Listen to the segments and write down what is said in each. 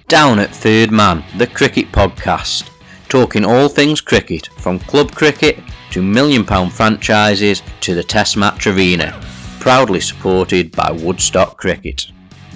Down at Third Man, the cricket podcast, talking all things cricket, from club cricket to £1 million franchises to the Test Match Arena, proudly supported by Woodstock Cricket.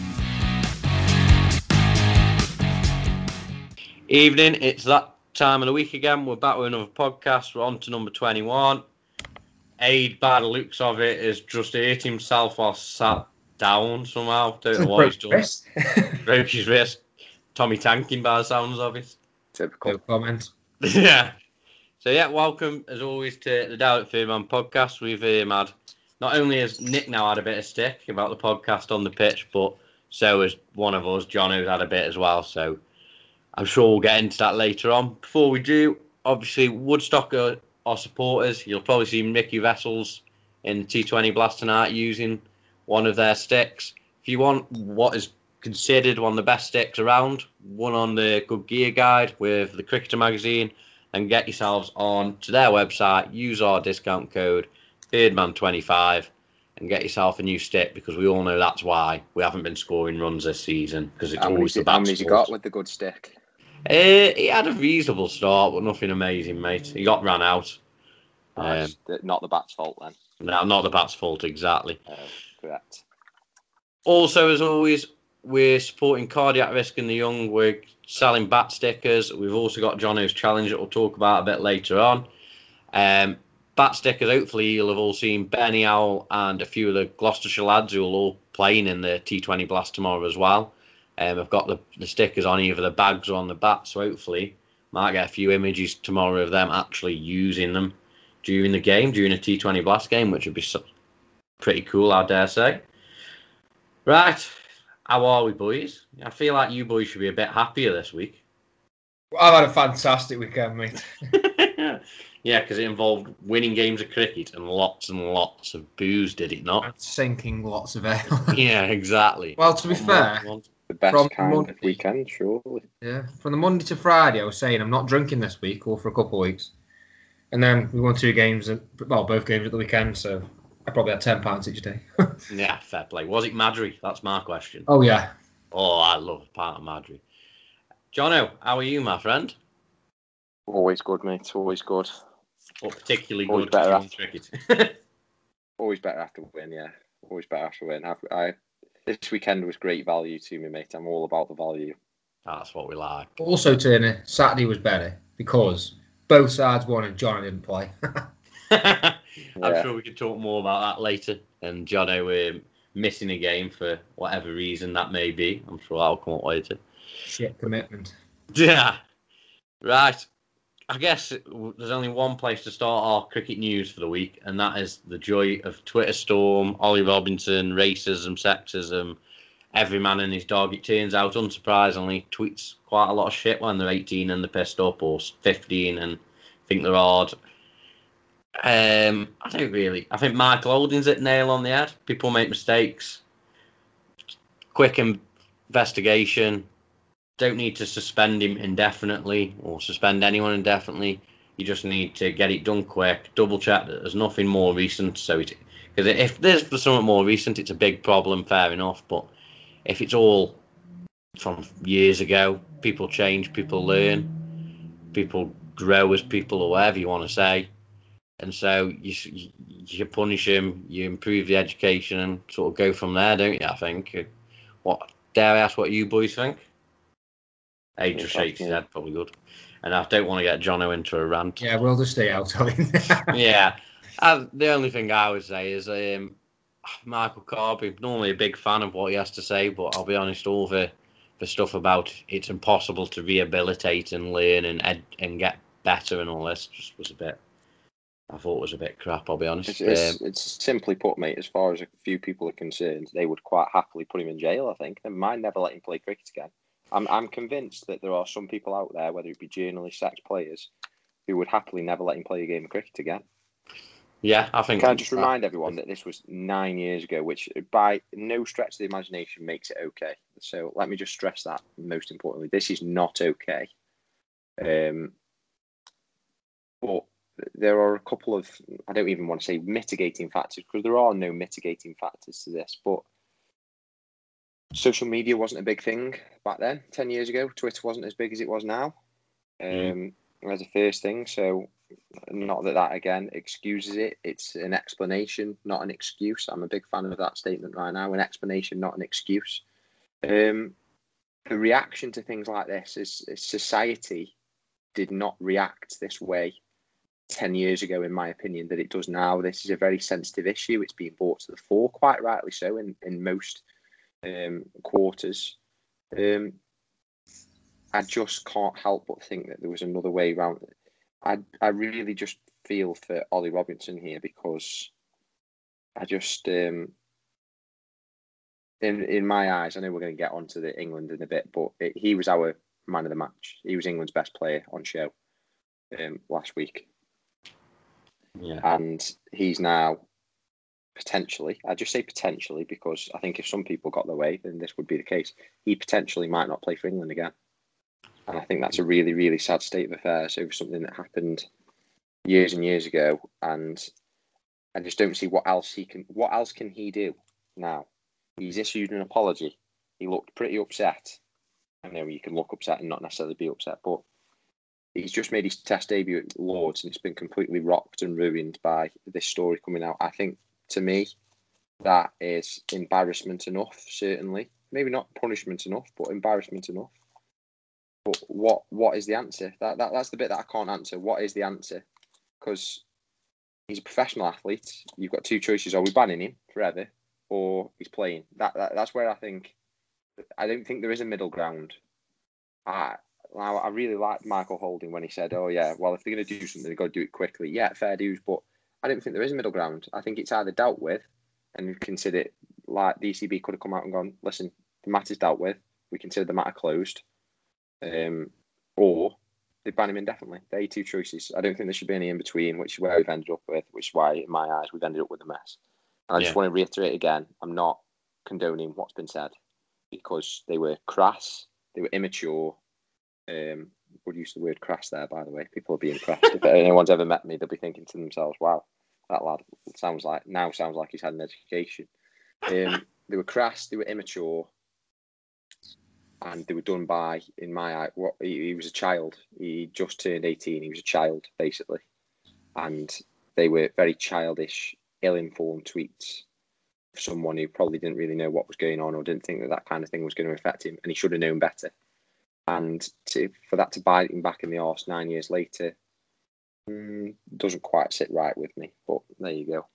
Evening, it's that time of the week again. We're back with another podcast. We're on to number 21. Aid, by the looks of it, has just hurt himself or sat down somehow. Don't know what he's done. Broke his wrist. Tommy tanking by the sounds of it. Typical comment. Yeah. So yeah, welcome as always to the Down at Third Man podcast. We've had, not only has Nick now had a bit of stick about the podcast on the pitch, but so has one of us, John, who's had a bit as well. So I'm sure we'll get into that later on. Before we do, obviously Woodstock are supporters. You'll probably see Mickey Vessels in the T20 Blast tonight using one of their sticks. If you want what is considered one of the best sticks around, one on the Good Gear Guide with the Cricketer magazine, and get yourselves on to their website, use our discount code ThirdMan25 and get yourself a new stick, because we all know that's why we haven't been scoring runs this season, because it's always the bad. How many you got with the good stick? He had a reasonable start, but nothing amazing, mate. He got ran out. Not the bat's fault then. No, not the bat's fault, exactly. Correct. Also, as always, we're supporting Cardiac Risk in the Young. We're selling bat stickers. We've also got Jono's challenge that we'll talk about a bit later on. Bat stickers, hopefully you'll have all seen Benny Owl and a few of the Gloucestershire lads who are all playing in the T20 Blast tomorrow as well. I've got the stickers on either the bags or on the bat, so hopefully might get a few images tomorrow of them actually using them during the game, during a T20 Blast game, which would be pretty cool, I dare say. Right. How are we, boys? I feel like you boys should be a bit happier this week. Well, I've had a fantastic weekend, mate. Yeah, because it involved winning games of cricket and lots of booze, did it not? And sinking lots of air. Yeah, exactly. Well, to be fair, the best kind of weekend, surely. Yeah, from the Monday to Friday, I was saying I'm not drinking this week or for a couple of weeks. And then we won both games at the weekend, so I probably had £10 each day. Yeah, fair play. Was it Madry? That's my question. Oh, yeah. Oh, I love a part of Madry. Jono, how are you, my friend? Always good, mate. Always good. Or particularly always good better in cricket. Always better after win, yeah. Always better after win. This weekend was great value to me, mate. I'm all about the value. That's what we like. Also, Turner, Saturday was better because both sides won and Johnny didn't play. I'm sure we can talk more about that later. And Jono, we're missing a game for whatever reason that may be. I'm sure that'll come up later. Shit commitment. Yeah. Right. I guess there's only one place to start our cricket news for the week, and that is the joy of Twitter storm, Ollie Robinson, racism, sexism, every man and his dog. It turns out, unsurprisingly, tweets quite a lot of shit when they're 18 and they're pissed up, or 15 and think they're odd. I think Michael Holding's hit nail on the head. People make mistakes. Quick investigation. Don't need to suspend him indefinitely or suspend anyone indefinitely. You just need to get it done quick. Double check that there's nothing more recent. Because if there's something more recent, it's a big problem. Fair enough. But if it's all from years ago, people change, people learn, people grow as people, or whatever you want to say. And so you punish him, you improve the education, and sort of go from there, don't you? I think. Dare I ask what you boys think? He just shakes his head, probably good. And I don't want to get Jono into a rant. Yeah, we'll just stay out of it. Yeah. The only thing I would say is Michael Carby, normally a big fan of what he has to say, but I'll be honest, all the stuff about it's impossible to rehabilitate and learn and get better and all this just was I thought was a bit crap, I'll be honest. It's simply put, mate, as far as a few people are concerned, they would quite happily put him in jail, I think. They might never let him play cricket again. I'm convinced that there are some people out there, whether it be journalists, ex-players, who would happily never let him play a game of cricket again. Yeah, I think... Can I just remind everyone that this was 9 years ago, which by no stretch of the imagination makes it okay. So let me just stress that, most importantly. This is not okay. But there are a couple of, I don't even want to say mitigating factors, because there are no mitigating factors to this, but social media wasn't a big thing back then. 10 years ago, Twitter wasn't as big as it was now. As a first thing, so not that again excuses it. It's an explanation, not an excuse. I'm a big fan of that statement right now. An explanation, not an excuse. The reaction to things like this is society did not react this way 10 years ago, in my opinion, that it does now. This is a very sensitive issue. It's being brought to the fore, quite rightly so, in most quarters. I just can't help but think that there was another way around it. I really just feel for Ollie Robinson here, because I just, in my eyes, I know we're going to get onto the England in a bit, but he was our man of the match. He was England's best player on show last week. Yeah. And he's now potentially, I just say potentially because I think if some people got their way, then this would be the case. He potentially might not play for England again. And I think that's a really, really sad state of affairs over something that happened years and years ago. And I just don't see what else can he do now? He's issued an apology. He looked pretty upset. I know you can look upset and not necessarily be upset, but he's just made his Test debut at Lords, and it's been completely rocked and ruined by this story coming out. I think, to me, that is embarrassment enough, certainly. Maybe not punishment enough, but embarrassment enough. But what is the answer? That's the bit that I can't answer. What is the answer? Because he's a professional athlete. You've got two choices: are we banning him forever, or he's playing? That's where I don't think there is a middle ground. I really liked Michael Holding when he said, "Oh yeah, well if they're going to do something, they've got to do it quickly." Yeah, fair dues, but I don't think there is a middle ground. I think it's either dealt with and consider it, like the ECB could have come out and gone, "Listen, the matter's dealt with. We consider the matter closed." Or they ban him indefinitely. They're two choices. I don't think there should be any in between, which is where we've ended up with, which is why, in my eyes, we've ended up with a mess. And I just want to reiterate again, I'm not condoning what's been said, because they were crass, they were immature. Would use the word crass there, by the way. People are being crass. If anyone's ever met me, they'll be thinking to themselves, wow, that lad sounds like he's had an education. They were crass, they were immature, and they were done by, in my eye, he was a child. He just turned 18. He was a child, basically. And they were very childish, ill-informed tweets of someone who probably didn't really know what was going on, or didn't think that kind of thing was going to affect him, and he should have known better. And for that to bite him back in the arse 9 years later doesn't quite sit right with me. But there you go.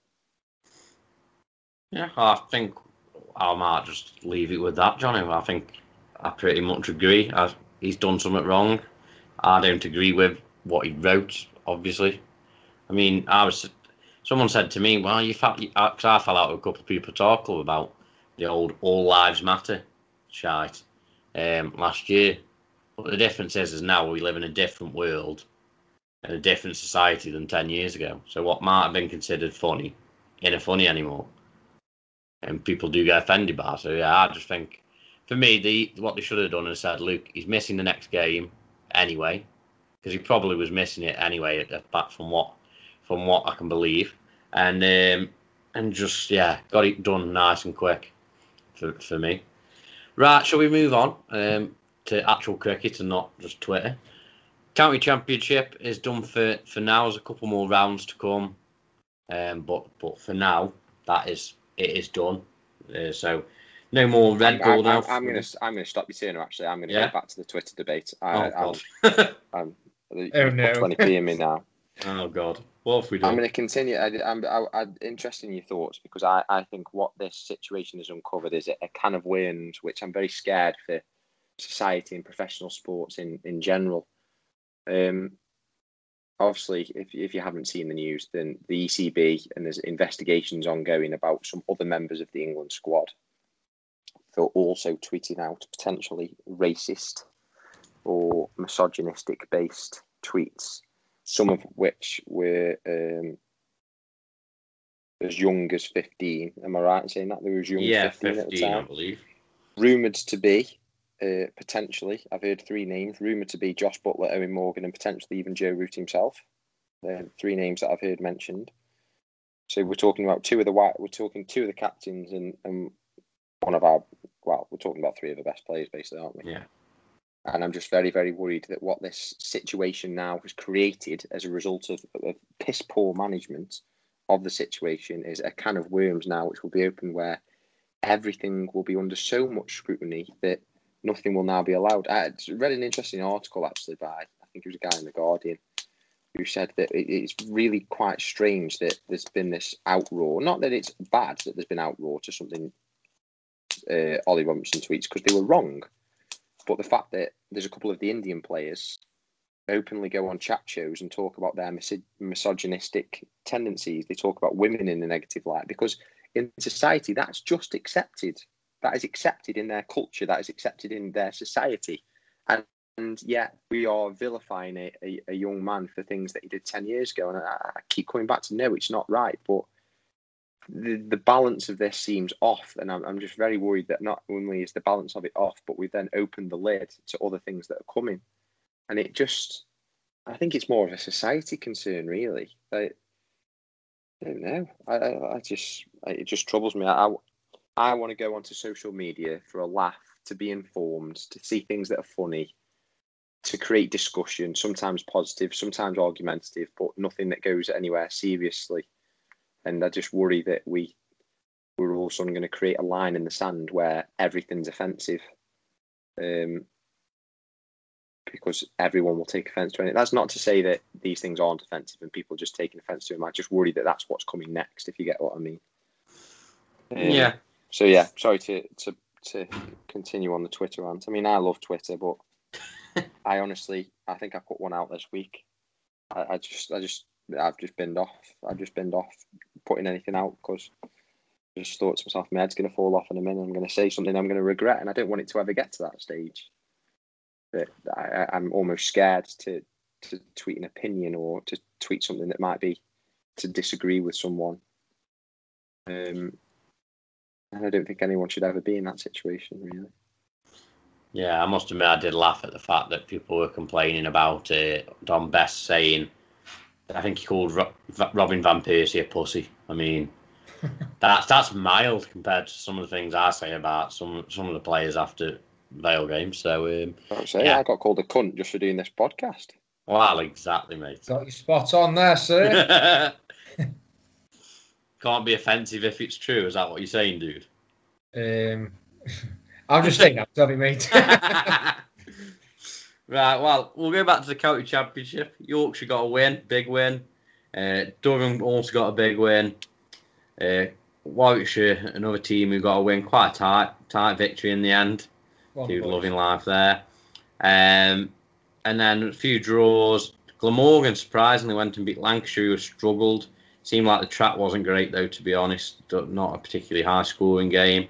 Yeah, I think I might just leave it with that, Johnny. I think I pretty much agree. He's done something wrong. I don't agree with what he wrote, obviously. I mean, someone said to me, well, because I fell out with a couple of people talking about the old All Lives Matter shite last year. But the difference is now we live in a different world and a different society than 10 years ago. So what might have been considered funny isn't funny anymore. And people do get offended by it. So, yeah, I just think, for me, what they should have done is said, Luke, he's missing the next game anyway, because he probably was missing it anyway, back from what I can believe. And just, yeah, got it done nice and quick for me. Right, shall we move on to actual cricket and not just Twitter? County Championship is done for now. There's a couple more rounds to come, but for now it is done. So no more Red Bull now. I'm gonna stop you, Turner. Actually, I'm gonna go back to the Twitter debate. God. I'm 20p in me now. Oh God, what have we done? I'm going to continue. I'm interested in your thoughts, because I think what this situation has uncovered is a can of worms, which I'm very scared for society and professional sports in general. Obviously, if you haven't seen the news, then the ECB, and there's investigations ongoing about some other members of the England squad for also tweeting out potentially racist or misogynistic based tweets, some of which were as young as 15. Am I right in saying that? They were as young as 15 at the time. I believe. Rumoured to be, potentially, I've heard three names, rumoured to be Josh Buttler, Owen Morgan, and potentially even Joe Root himself. They're three names that I've heard mentioned. So we're talking about two of the captains and one of our, we're talking about three of the best players, basically, aren't we? Yeah. And I'm just very, very worried that what this situation now has created as a result of piss poor management of the situation is a can of worms now, which will be open, where everything will be under so much scrutiny that nothing will now be allowed. I read an interesting article actually by, I think it was a guy in The Guardian, who said that it's really quite strange that there's been this outroar. Not that it's bad that there's been outroar to something Ollie Robinson tweets, because they were wrong. But the fact that there's a couple of the Indian players openly go on chat shows and talk about their misogynistic tendencies, they talk about women in a negative light, because in society that's just accepted. That is accepted in their culture. That is accepted in their society. And yet we are vilifying a young man for things that he did 10 years ago. And I keep coming back to, no, it's not right. But the balance of this seems off, and I'm just very worried that not only is the balance of it off, but we've then opened the lid to other things that are coming, and it just, I think it's more of a society concern, really. I don't know. It just troubles me. I want to go onto social media for a laugh, to be informed, to see things that are funny, to create discussion, sometimes positive, sometimes argumentative, but nothing that goes anywhere seriously. And I just worry that we're all suddenly going to create a line in the sand where everything's offensive, because everyone will take offence to it. That's not to say that these things aren't offensive and people just taking offence to them. I just worry that that's what's coming next, if you get what I mean. Yeah. So yeah, sorry to continue on the Twitter rant. I mean, I love Twitter, but I think I put one out this week. I've just binned off. I've just binned off putting anything out, because I just thought to myself, my head's going to fall off in a minute. I'm going to say something I'm going to regret, and I don't want it to ever get to that stage. But I'm almost scared to tweet an opinion or to tweet something that might be to disagree with someone. And I don't think anyone should ever be in that situation, really. Yeah, I must admit I did laugh at the fact that people were complaining about Don Best saying, I think he called Robin Van Persie a pussy. I mean, that's mild compared to some of the things I say about some of the players after Vale games. So I got called a cunt just for doing this podcast. Well, exactly, mate. Got you spot on there, sir. Can't be offensive if it's true. Is that what you're saying, dude? I'm just saying that, tell me, mate. Right, well, we'll go back to the county championship. Yorkshire got a win, big win. Durham also got a big win. Warwickshire, another team who got a win, quite a tight victory in the end. Dude, loving life there. And then a few draws. Glamorgan surprisingly went and beat Lancashire, who struggled. Seemed like the track wasn't great, though, to be honest. Not a particularly high-scoring game.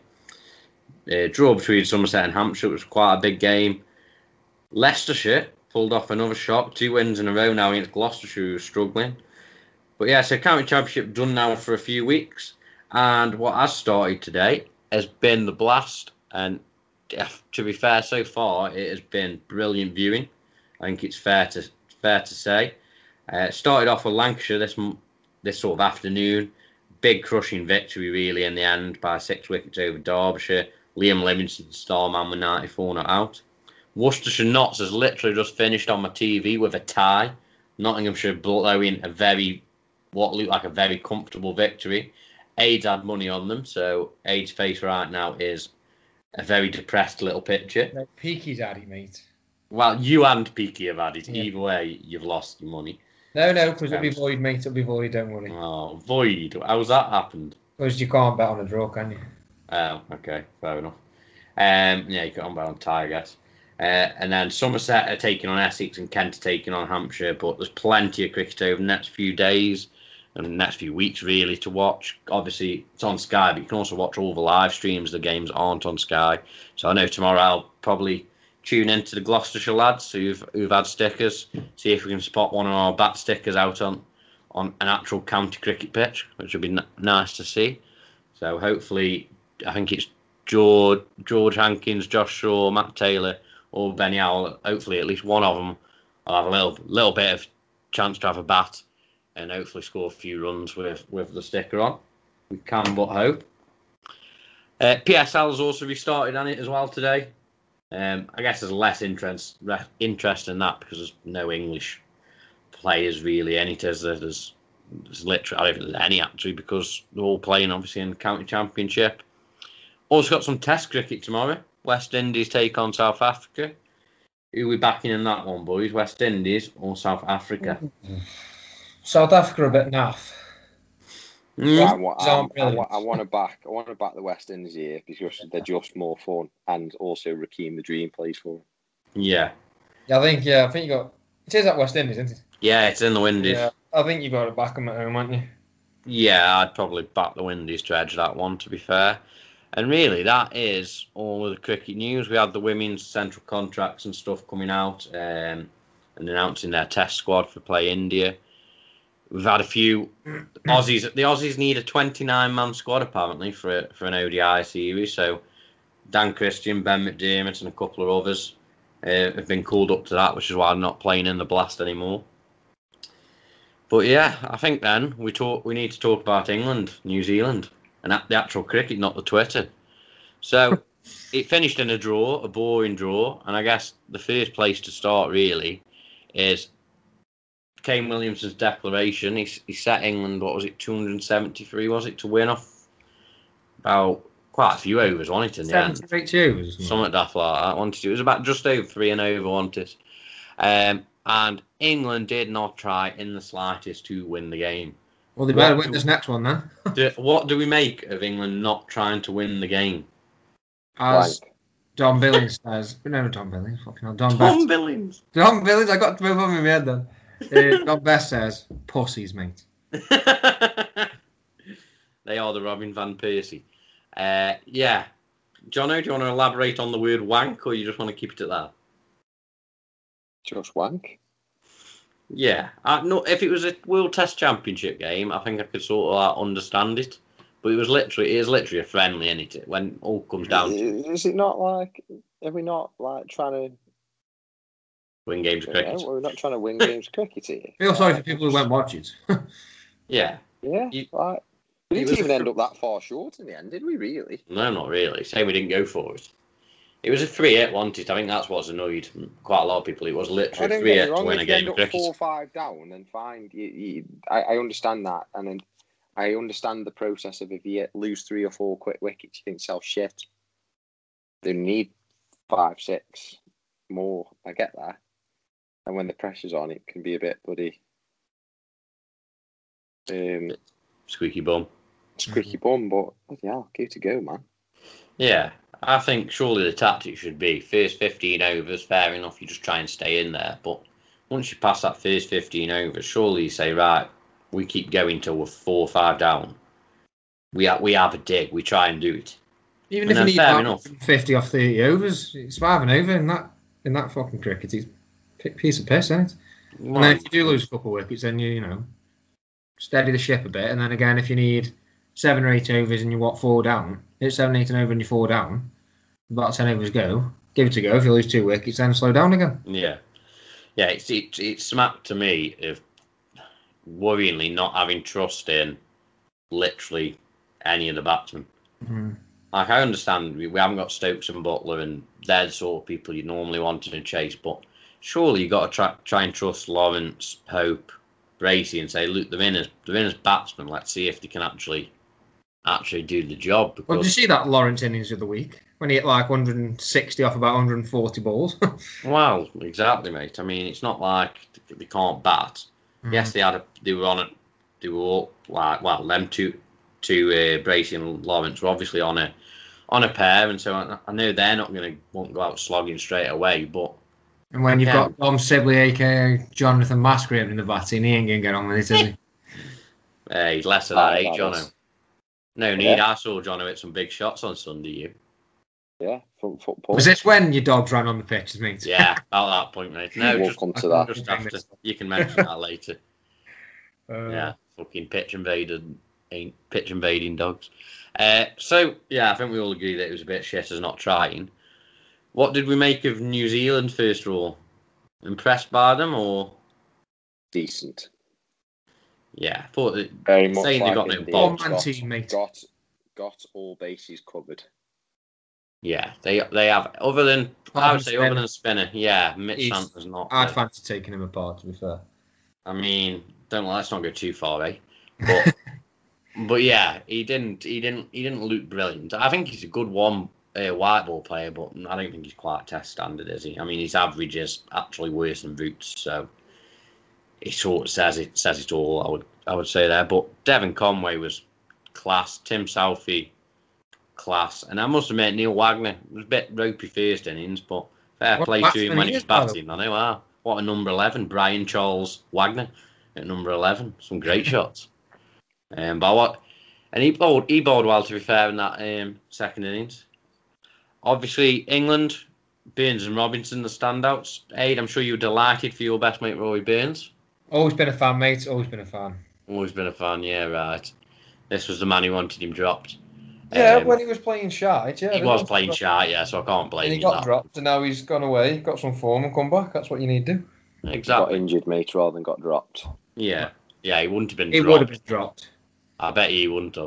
Draw between Somerset and Hampshire was quite a big game. Leicestershire pulled off another shock, 2 wins in a row now against Gloucestershire, who was struggling. But yeah, so county championship done now for a few weeks, and what has started today has been the blast. And to be fair, so far it has been brilliant viewing. I think it's fair to say. Started off with Lancashire this sort of afternoon, big crushing victory really in the end by 6 wickets over Derbyshire. Liam Livingston, star man, with 94 not out. Worcestershire Notts has literally just finished on my TV with a tie. Nottinghamshire blowing what looked like a very comfortable victory. Aids had money on them, so Aids' face right now is a very depressed little picture. No, Peaky's had it, mate. Well, you and Peaky have had it. Yeah. Either way, you've lost your money. No, because it'll be void, mate. It'll be void, don't worry. Oh, void. How's that happened? Because you can't bet on a draw, can you? Oh, okay. Fair enough. Yeah, you can't bet on tie, I guess. And then Somerset are taking on Essex and Kent are taking on Hampshire, but there's plenty of cricket over the next few days and the next few weeks really to watch. Obviously it's on Sky, but you can also watch all the live streams. The games aren't on Sky, so I know tomorrow I'll probably tune into the Gloucestershire lads who've had stickers, see if we can spot one of our bat stickers out on an actual county cricket pitch, which would be nice to see. So hopefully, I think it's George Hankins, Josh Shaw, Matt Taylor, or Benny Howell. Hopefully, at least one of them will have a little bit of chance to have a bat and hopefully score a few runs with the sticker on. We can but hope. PSL has also restarted on it as well today. I guess there's less interest in that because there's no English players really. There's literally, I don't think there's any actually because they're all playing obviously in the county championship. Also got some test cricket tomorrow. West Indies take on South Africa. Who are we backing in that one, boys? West Indies or South Africa? South Africa are a bit naff. I want to back the West Indies here because they're just more fun, and also Raheem the Dream plays for them. Yeah. I think you got. It is at West Indies, isn't it? Yeah, it's in the Windies. Yeah, I think you got to back them at home, aren't you? Yeah, I'd probably back the Windies to edge that one, to be fair. And really, that is all of the cricket news. We had the women's central contracts and stuff coming out and announcing their test squad for Play India. We've had a few Aussies. The Aussies need a 29-man squad, apparently, for an ODI series. So Dan Christian, Ben McDermott and a couple of others have been called up to that, which is why I'm not playing in the Blast anymore. But yeah, I think then we need to talk about England, New Zealand, and the actual cricket, not the Twitter. So it finished in a boring draw, and I guess the first place to start really is Kane Williamson's declaration. He set England, 273, was it, to win off about quite a few overs, wasn't it, in the end? 72 overs. Something daft like that. It was about just over 3 and over, wasn't it? And England did not try in the slightest to win the game. Well, they better win this next one then. What do we make of England not trying to win the game? As Don Billings says, no, Don Billings, fucking hell, Don Billings. Don Billings, I got to move on in my head then. Don Best says, pussies, mate. They are the Robin van Persie. Yeah. Jono, do you want to elaborate on the word wank, or you just want to keep it at that? Just wank? Yeah. No, if it was a World Test Championship game, I think I could sort of understand it. But it is literally a friendly, isn't it? When all comes down to it. Is it not like, are we not like trying to win games of cricket? We're not trying to win games of cricket here. I feel sorry for people who won't watch it. Yeah. Yeah. We didn't even end up that far short in the end, did we really? No, not really. Saying we didn't go for it. It was a 3-8, wasn't it? I think that's what's annoyed quite a lot of people. It was literally 3-8 to win a game of cricket. If you end up 4-5 down, then fine. I understand that. And then I understand the process of if you lose 3 or 4 quick wickets, you think yourself, shit, they need 5, 6 more. I get that. And when the pressure's on, it can be a bit bloody... squeaky bum. Squeaky bum, but yeah, give it a go, man. Yeah, I think surely the tactic should be first 15 overs, fair enough, you just try and stay in there. But once you pass that first 15 overs, surely you say, right, we keep going till we're 4 or 5 down. We have a dig, we try and do it. Even if you need fair enough. 50 off 30 overs, it's 5 and over in that fucking cricket. It's a piece of piss, isn't it? Well, and then if you do lose a couple of wickets, then you steady the ship a bit. And then again, if you need 7 or 8 overs and you're 4 down, it's 7, 8 and over and you're 4 down, about 10 overs go, give it a go. If you lose 2 wickets, then slow down again. Yeah. Yeah, it's smacked to me of worryingly not having trust in literally any of the batsmen. Mm-hmm. Like, I understand we haven't got Stokes and Butler and they're the sort of people you normally want to chase, but surely you've got to try and trust Lawrence, Pope, Bracey and say, look, they're in as batsmen. Let's see if they can actually do the job. Because... Well, did you see that Lawrence innings of the week when he hit like 160 off about 140 balls? Well, exactly, mate. I mean, it's not like they can't bat. Mm. Yes, they were all like, well, them two Bracey and Lawrence were obviously on a pair, and so I know they're not going to want to go out slogging straight away, but. And when you've got Dom Sibley, a.k.a. Jonathan Masgrave in the batting, he ain't going to get on with it, is he? He's less of that, Jono? No need. I saw Jono hit some big shots on Sunday, Yeah, from football. Was this when your dogs ran on the pitch, mate? Yeah, about that point, mate. No, we'll come to that. Just after. You can mention that later. Yeah, fucking pitch invading dogs. So, yeah, I think we all agree that it was a bit shit as not trying. What did we make of New Zealand, first of all? Impressed by them, or...? Decent. Yeah, I thought that very much saying like they got no bombs. One-man team, mate. got all bases covered. Yeah, they have. Other than other than Spinner, yeah, Mitch Santner's not. I'd fancy taking him apart. To be fair, I mean, let's not go too far, eh? But yeah, he didn't look brilliant. I think he's a good white ball player, but I don't think he's quite test standard, is he? I mean, his average is actually worse than Roots, so it sort of says it all. I would say there, but Devon Conway was class. Tim Southey, class, and I must admit Neil Wagner was a bit ropey first innings, but fair play to him when he was batting. I know, what a number 11, Brian Charles Wagner at number 11, some great shots. He bowled well, to be fair, in that second innings. Obviously, England, Burns and Robinson, the standouts. Aid, I'm sure you were delighted for your best mate, Rory Burns. Always been a fan, mate. Always been a fan. Always been a fan, yeah, right. This was the man who wanted him dropped. Yeah, when he was playing shite, yeah. He was playing shite, yeah, so I can't blame him. And he got dropped, and now he's gone away, got some form and come back. That's what you need to do. Exactly. He got injured, mate, rather than got dropped. Yeah, he wouldn't have been dropped. He would have been dropped. I bet he wouldn't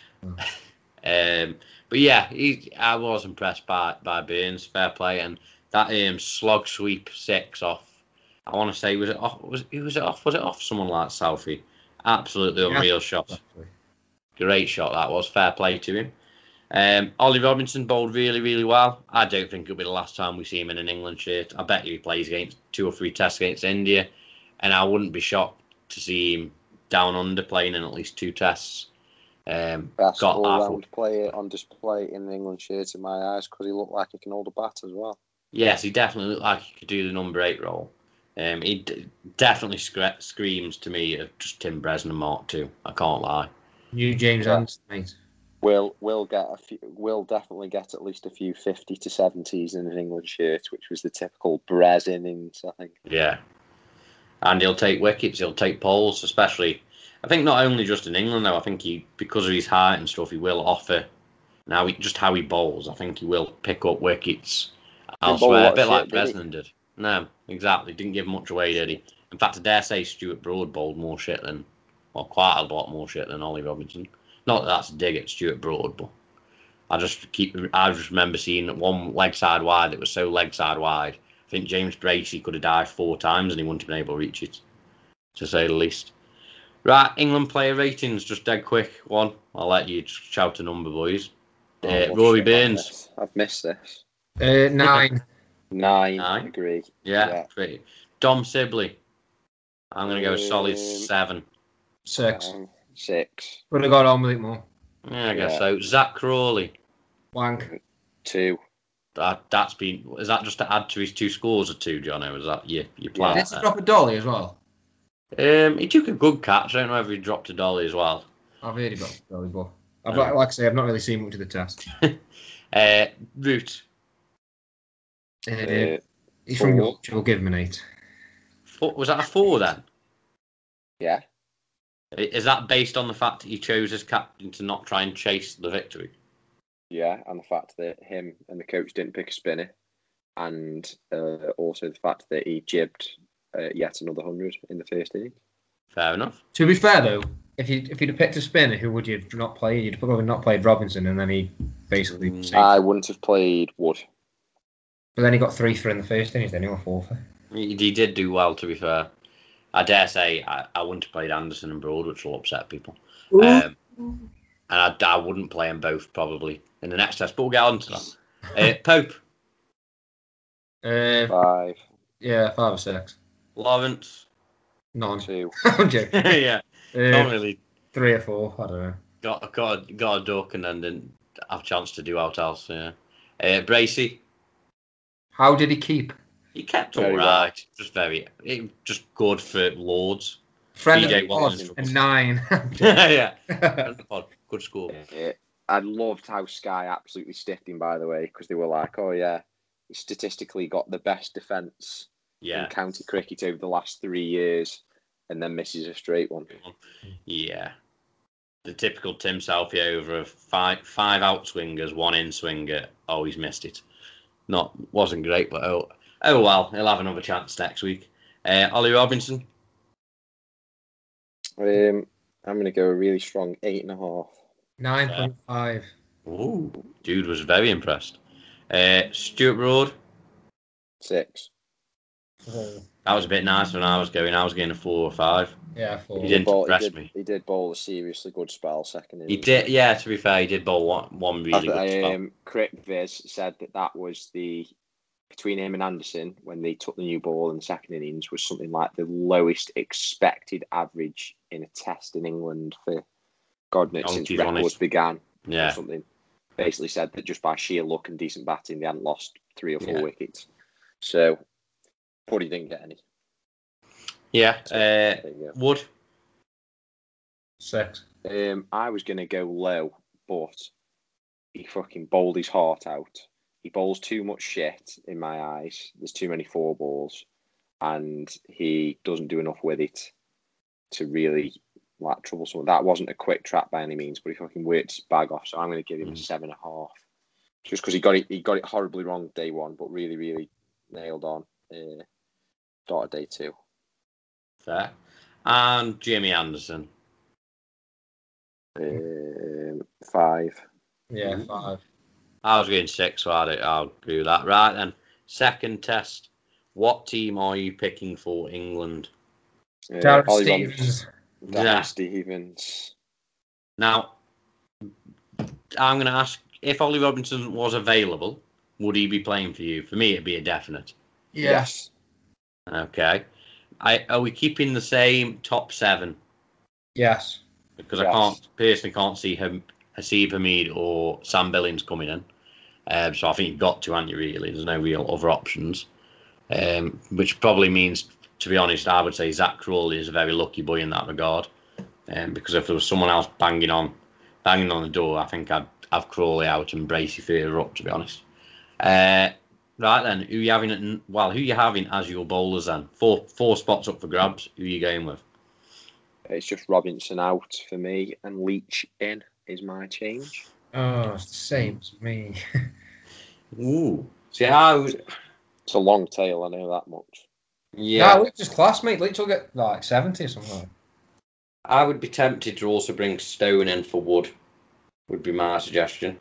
have. But yeah, I was impressed by Burns, fair play, and that slog sweep 6 off. I want to say, was it off? Was it off someone like Southey? Absolutely unreal shot. Exactly. Great shot that was. Fair play to him. Ollie Robinson bowled really, really well. I don't think it'll be the last time we see him in an England shirt. I bet he plays against 2 or 3 tests against India, and I wouldn't be shocked to see him down under playing in at least 2 tests. Best all-round player on display in the England shirt in my eyes, because he looked like he can hold a bat as well. Yes, he definitely looked like he could do the number 8 role. He definitely screams to me of just Tim Bresnan Mark II. I can't lie. New James Anderson, mate. We'll definitely get at least a few 50 to 70s in an England shirt, which was the typical Brez innings, I think. Yeah. And he'll take wickets, he'll take poles, especially. I think not only just in England, though. I think because of his height and stuff, he will offer. Now, just how he bowls, I think he will pick up wickets elsewhere, a bit like Bresnan did. No, exactly. Didn't give much away, did he? In fact, I dare say Stuart Broad bowled more shit than, quite a lot more shit than Ollie Robinson. Not that that's a dig at Stuart Broad, but I just remember seeing one leg side wide that was so leg side wide. I think James Bracey could have dived 4 times and he wouldn't have been able to reach it, to say the least. Right, England player ratings, just dead quick. One, I'll let you shout a number, boys. Rory Burns. I've missed this. 9. 9, I agree. Yeah. Pretty. Dom Sibley. I'm going to go a solid 7. 6. 6. Would have got on with it more. Yeah, I guess so. Zach Crawley. Wank. 2. That's been. Is that just to add to his 2 scores of 2, John? Or is that your plan? Did he drop a dolly as well? He took a good catch. I don't know if he dropped a dolly as well. I've heard he dropped a dolly, but like I say, I've not really seen much of the test. Root. He's from Yorkshire. We'll give him an 8. Was that a 4 then? Yeah. Is that based on the fact that he chose as captain to not try and chase the victory? Yeah, and the fact that him and the coach didn't pick a spinner, and also the fact that he jibbed yet another 100 in the first inning. Fair enough. To be fair though, if you'd have picked a spinner, who would you have not played? You'd probably not played Robinson, and then he basically. I wouldn't have played Wood. But then he got 3 for in the first innings. Then he got 4 for. He did do well, to be fair. I dare say I wouldn't have played Anderson and Broad, which will upset people. And I wouldn't play them both probably in the next test, but we'll get on to that. Pope. 5. Yeah, 5 or 6. Lawrence. None. 2. I'm joking. Yeah. Not really. 3 or 4. I don't know. Got a duck and then didn't have a chance to do out else. Yeah. Bracey. How did he keep? He kept all right. Just good for Lords. Friend of the pod, a 9. Yeah. Good score. I loved how Sky absolutely stiffed him, by the way, because they were like, oh yeah, he statistically got the best defence in county cricket over the last 3 years, and then misses a straight one. Yeah. The typical Tim Southey over of 5 out swingers, 1 in swinger. Oh, he's missed it. Wasn't great, but oh well, he'll have another chance next week. Ollie Robinson. I'm going to go a really strong 8.5. 9.5. Ooh, dude was very impressed. Stuart Broad. 6. That was a bit nice when I was going. I was getting a 4 or 5. Yeah, 4. He didn't impress me. He did bowl a seriously good spell second innings. He did, yeah. To be fair, he did bowl one really good spell. Crick Viz said that was between him and Anderson when they took the new ball in the second innings was something like the lowest expected average in a test in England for God knows since records began. Yeah, or something. Basically said that just by sheer luck and decent batting, they hadn't lost 3 or 4 wickets. So, but he didn't get any. Yeah. Wood. 6. I was going to go low, but he fucking bowled his heart out. He bowls too much shit in my eyes. There's too many 4 balls, and he doesn't do enough with it to really trouble someone. That wasn't a quick trap by any means, but he fucking worked his bag off. So I'm going to give him a 7.5, just because he got it horribly wrong day 1, but really, really nailed on. Started day 2. Fair. And Jimmy Anderson. 5. Yeah, 5. I was going 6, so I'll agree with that. Right then, second test. What team are you picking for England? Darren Stevens. Darren Stevens. Now, I'm going to ask, if Ollie Robinson was available, would he be playing for you? For me, it'd be a definite. Yes. Okay. Are we keeping the same top 7? Yes. Because I can't see Haseeb Hameed or Sam Billings coming in. So I think you've got to, haven't you, really? There's no real other options. Which probably means, to be honest, I would say Zach Crawley is a very lucky boy in that regard. Because if there was someone else banging on the door, I think I'd have Crawley out and Bracey further up, to be honest. Right then, who you having as your bowlers then? Four spots up for grabs. Who are you going with? It's just Robinson out for me and Leach in is my change. Oh, it's the same as me. Ooh. See how it's a long tail, I know that much. Yeah. No, Leach is class, mate. Leach will get like 70 or something. Like. I would be tempted to also bring Stone in for Wood, would be my suggestion.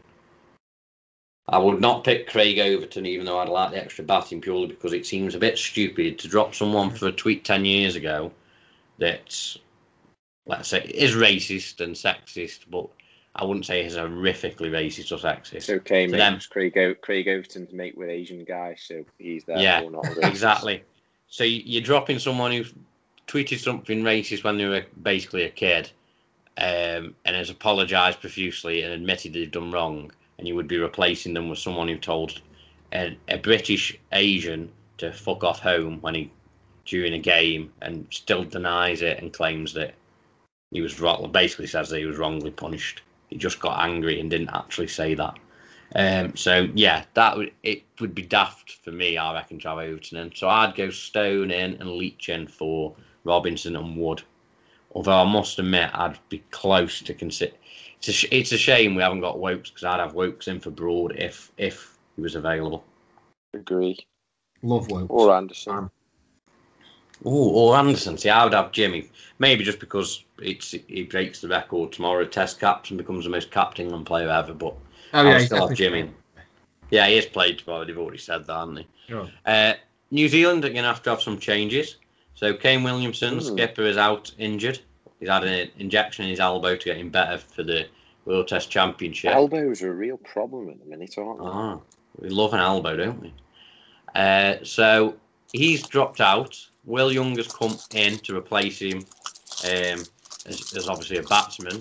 I would not pick Craig Overton, even though I'd like the extra batting, purely because it seems a bit stupid to drop someone for a tweet 10 years ago that, let's say, is racist and sexist, but I wouldn't say he's horrifically racist or sexist. It's okay, mate. Craig Overton's mate with Asian guy, so he's there. Yeah, not racist. Exactly. So you're dropping someone who tweeted something racist when they were basically a kid, and has apologised profusely and admitted they've done wrong, and you would be replacing them with someone who told a British Asian to fuck off home during a game and still denies it and claims that he was basically says that he was wrongly punished. He just got angry and didn't actually say that. So yeah, it would be daft for me, I reckon, to have Overton in. So I'd go Stone in and Leach in for Robinson and Wood. Although I must admit, I'd be close to consider. It's a shame we haven't got Wokes, because I'd have Wokes in for Broad if he was available. Agree. Love Wokes. Or Anderson. Or Anderson. See, I would have Jimmy. Maybe just because he breaks the record tomorrow. Test captain becomes the most captain England player ever. But I'll still have Jimmy. Yeah, he has played tomorrow. They've already said that, haven't they? Sure. New Zealand are going to have some changes. So Kane Williamson, skipper, is out injured. He's had an injection in his elbow to get him better for the World Test Championship. Elbows are a real problem at the minute, aren't they? We love an elbow, don't we? So he's dropped out. Will Young has come in to replace him as obviously a batsman.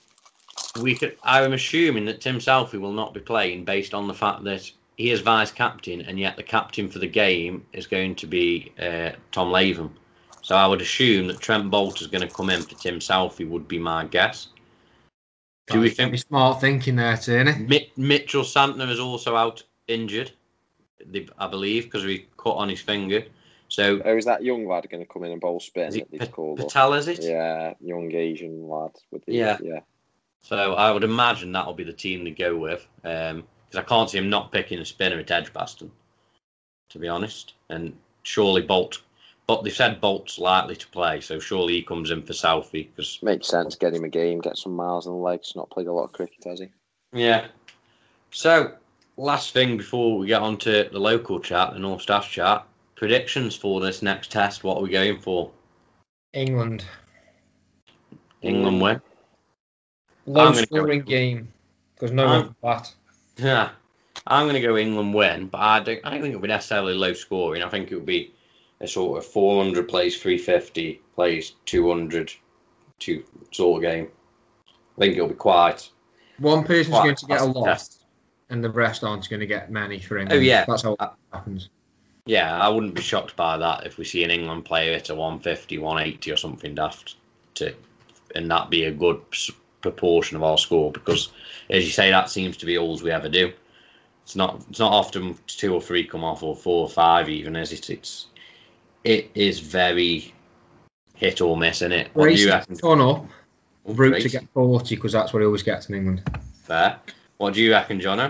I'm assuming that Tim Southee will not be playing based on the fact that he is vice captain, and yet the captain for the game is going to be Tom Latham. So I would assume that Trent Boult is going to come in for Tim Southee, would be my guess. Do we think smart thinking there, Tony? Mitchell Santner is also out injured, I believe, because he cut on his finger. So is that young lad going to come in and bowl spin? Patel, is it? Yeah, young Asian lad with yeah. So I would imagine that'll be the team to go with, because I can't see him not picking a spinner at Edgbaston, to be honest. And surely Boult But they said Bolt's likely to play, so surely he comes in for Southie. Cause... Makes sense, get him a game, get some miles in the legs. Not played a lot of cricket, has he? Yeah. So, last thing before we get on to the local chat, the North Staff chat, predictions for this next test, what are we going for? England. England win? Low scoring game, because no one can bat. Yeah. I'm going to go England win, but I don't think it'll be necessarily low scoring. I think it will be a sort of 400 plays 350, plays 200 sort of game. I think it'll be quite. One person's going to get a lot, and the rest aren't going to get many for England. Oh, yeah. That's how it happens. Yeah, I wouldn't be shocked by that if we see an England player hit a 150, 180 or something daft, and that be a good proportion of our score, because, as you say, that seems to be all we ever do. It's not often 2 or 3 come off, or 4 or 5 even, is it? It is very hit or miss, isn't it? What do you reckon? Turn up, route to get 40, because that's what he always gets in England. Fair. What do you reckon, Jono?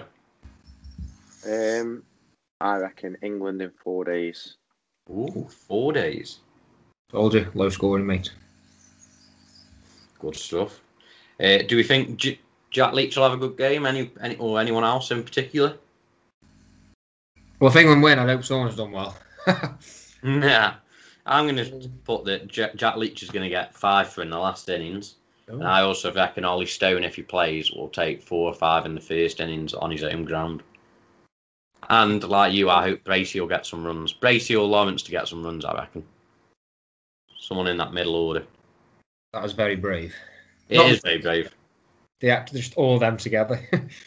I reckon England in 4 days. Ooh, 4 days. Told you, low scoring, mate. Good stuff. Do we think Jack Leach will have a good game? Or anyone else in particular? Well, if England win, I hope someone's done well. Yeah, I'm going to put that Jack Leach is going to get 5 for in the last innings. Oh. And I also reckon Ollie Stone, if he plays, will take 4 or 5 in the first innings on his home ground. And like you, I hope Bracey will get some runs. Bracey or Lawrence to get some runs, I reckon. Someone in that middle order. That was very brave. It is very brave. They had to just all of them together.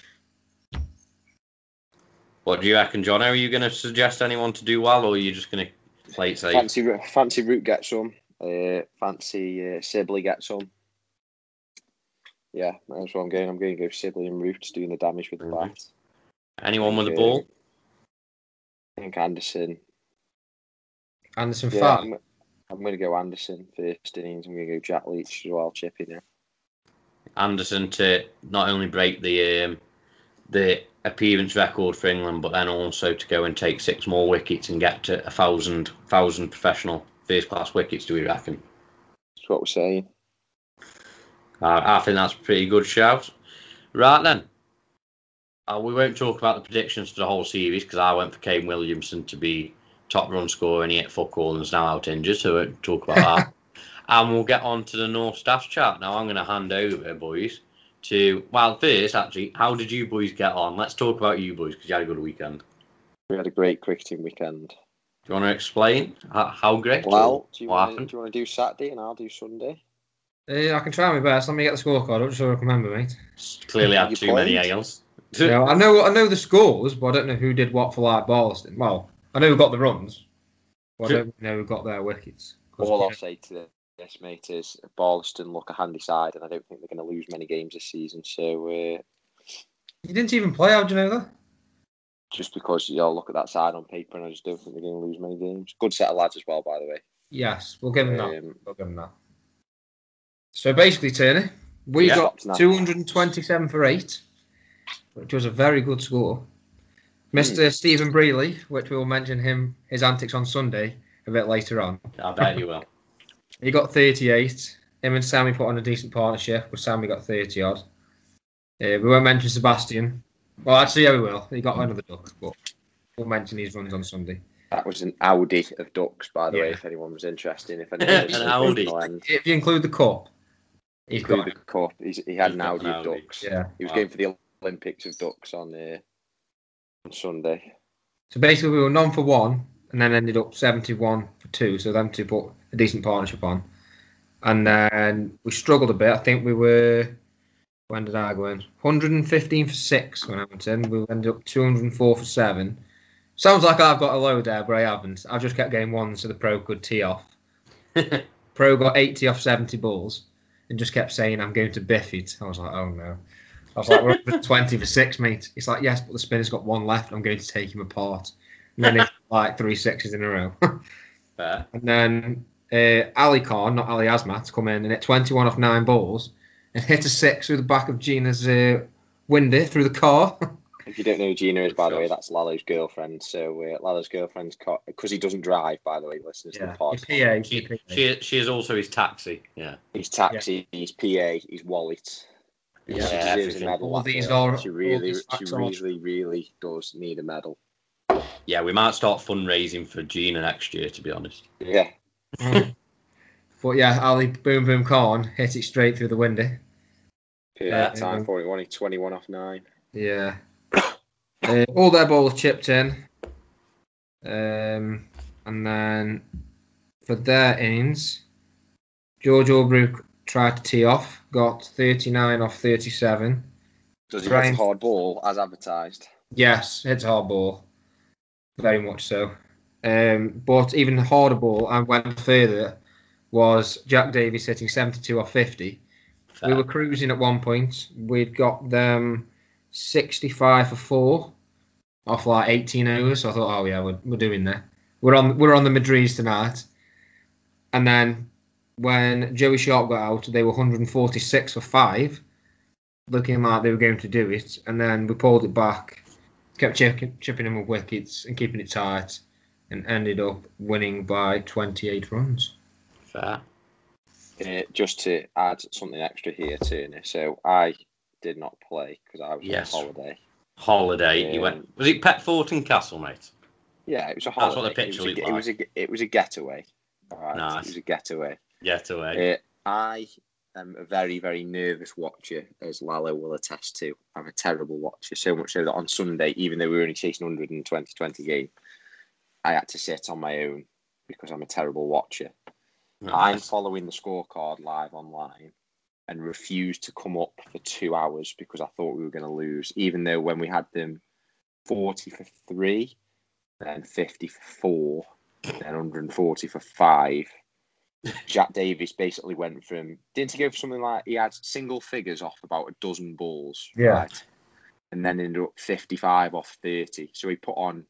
What do you reckon, John? Are you going to suggest anyone to do well, or are you just going to play it safe? Fancy Root gets some. Fancy Sibley gets some. Yeah, that's what I'm going. I'm going to go Sibley and Root doing the damage with the bat. Anyone with the ball? I think Anderson. Anderson far. I'm going to go Anderson first innings. I'm going to go Jack Leach as well, chipping in. Anderson to not only break the appearance record for England, but then also to go and take 6 more wickets and get to 1,000 professional first-class wickets, do we reckon? That's what we're saying. I think that's a pretty good shout. Right then. We won't talk about the predictions for the whole series, because I went for Kane Williamson to be top run scorer and he hit fuck all and is now out injured, so we won't talk about that. And we'll get on to the North Staff chat. Now I'm going to hand over, boys, to... Well, first, actually, how did you boys get on? Let's talk about you boys, because you had a good weekend. We had a great cricketing weekend. Do you want to explain how great? Well, do you want to do Saturday and I'll do Sunday? I can try my best. Let me get the scorecard up so I can remember, mate. Clearly had too many ales. No, I know the scores, but I don't know who did what for like Barlaston. Well, I know who got the runs, but I don't know who got their wickets. All I'll say to this, mate, is Barlaston look a handy side, and I don't think they're going to lose many games this season. So you didn't even play. How do you know that? Just because you'll look at that side on paper, and I just don't think they're going to lose many games. Good set of lads as well, by the way. Yes, we'll give them that. So basically, Tony, we got 227 for 8, which was a very good score. Mr. Stephen Brealey, which we will mention his antics on Sunday a bit later on. I bet you will. He got 38. Him and Sammy put on a decent partnership, but Sammy got 30 odd. We won't mention Sebastian. Well, actually, yeah, we will. He got another duck, but we'll mention his runs on Sunday. That was an Audi of ducks, by the way, if anyone was interested. If anyone was an Audi. If you include the cup. He had an Audi of ducks. Yeah. He was going for the Olympics of ducks on Sunday. So basically, we were 9 for 1, and then ended up 71 for 2. So them two put a decent partnership on, and then we struggled a bit. I think we were. When did I go in? 115 for 6 when I went in. We ended up 204 for 7. Sounds like I've got a load there, but I haven't. I just kept getting ones so the pro could tee off. Pro got 80 off 70 balls and just kept saying, I'm going to biff it. I was like, oh no. I was like, we're up to 20 for 6, mate. He's like, yes, but the spinner's got 1 left. I'm going to take him apart. And then it's like 3 6s in a row. Fair. And then Ali Khan, not Ali Asmat, come in and hit 21 off 9 balls and hit a 6 through the back of Gina's window through the car. If you don't know who Gina is, by the way, that's Lalo's girlfriend. So Lalo's girlfriend's because he doesn't drive, by the way, listeners to the pod. She is also his taxi. Yeah, his taxi, his PA, his wallet. Yeah, she deserves a medal. All these are. She really does need a medal. Yeah, we might start fundraising for Gina next year, to be honest. Yeah. But yeah, Ali Boom Boom Khan hit it straight through the window. Time 41, 21 off 9. Yeah. All their balls chipped in. And then for their innings, George Albrook tried to tee off, got 39 off 37. Does he hit a hard ball as advertised? Yes, it's a hard ball. Very much so. But even harder ball, and went further, was Jack Davies hitting 72 off 50. Fair. We were cruising at one point. We'd got them 65 for 4 off like 18 overs. So I thought, oh yeah, we're doing that. We're on the Madrids tonight. And then when Joey Sharp got out, they were 146 for 5, looking like they were going to do it. And then we pulled it back, kept chipping them with wickets and keeping it tight, and ended up winning by 28 runs. Fair. Just to add something extra here, Turner. So I did not play because I was on holiday. You went. Was it Petthorton Castle, mate? Yeah, it was a holiday. That's what the picture looked like. It was a getaway. All right. Nice. It was a getaway. I am a very, very nervous watcher, as Lalo will attest to. I'm a terrible watcher, so much so that on Sunday, even though we were only chasing 100 in 2020 game, I had to sit on my own because I'm a terrible watcher. Nice. I'm following the scorecard live online and refused to come up for 2 hours because I thought we were going to lose, even though when we had them 40 for 3, then 50 for 4, then 140 for 5. Jack Davies basically went from, didn't he go for something like, he had single figures off about a dozen balls, right? And then ended up 55 off 30. So he put on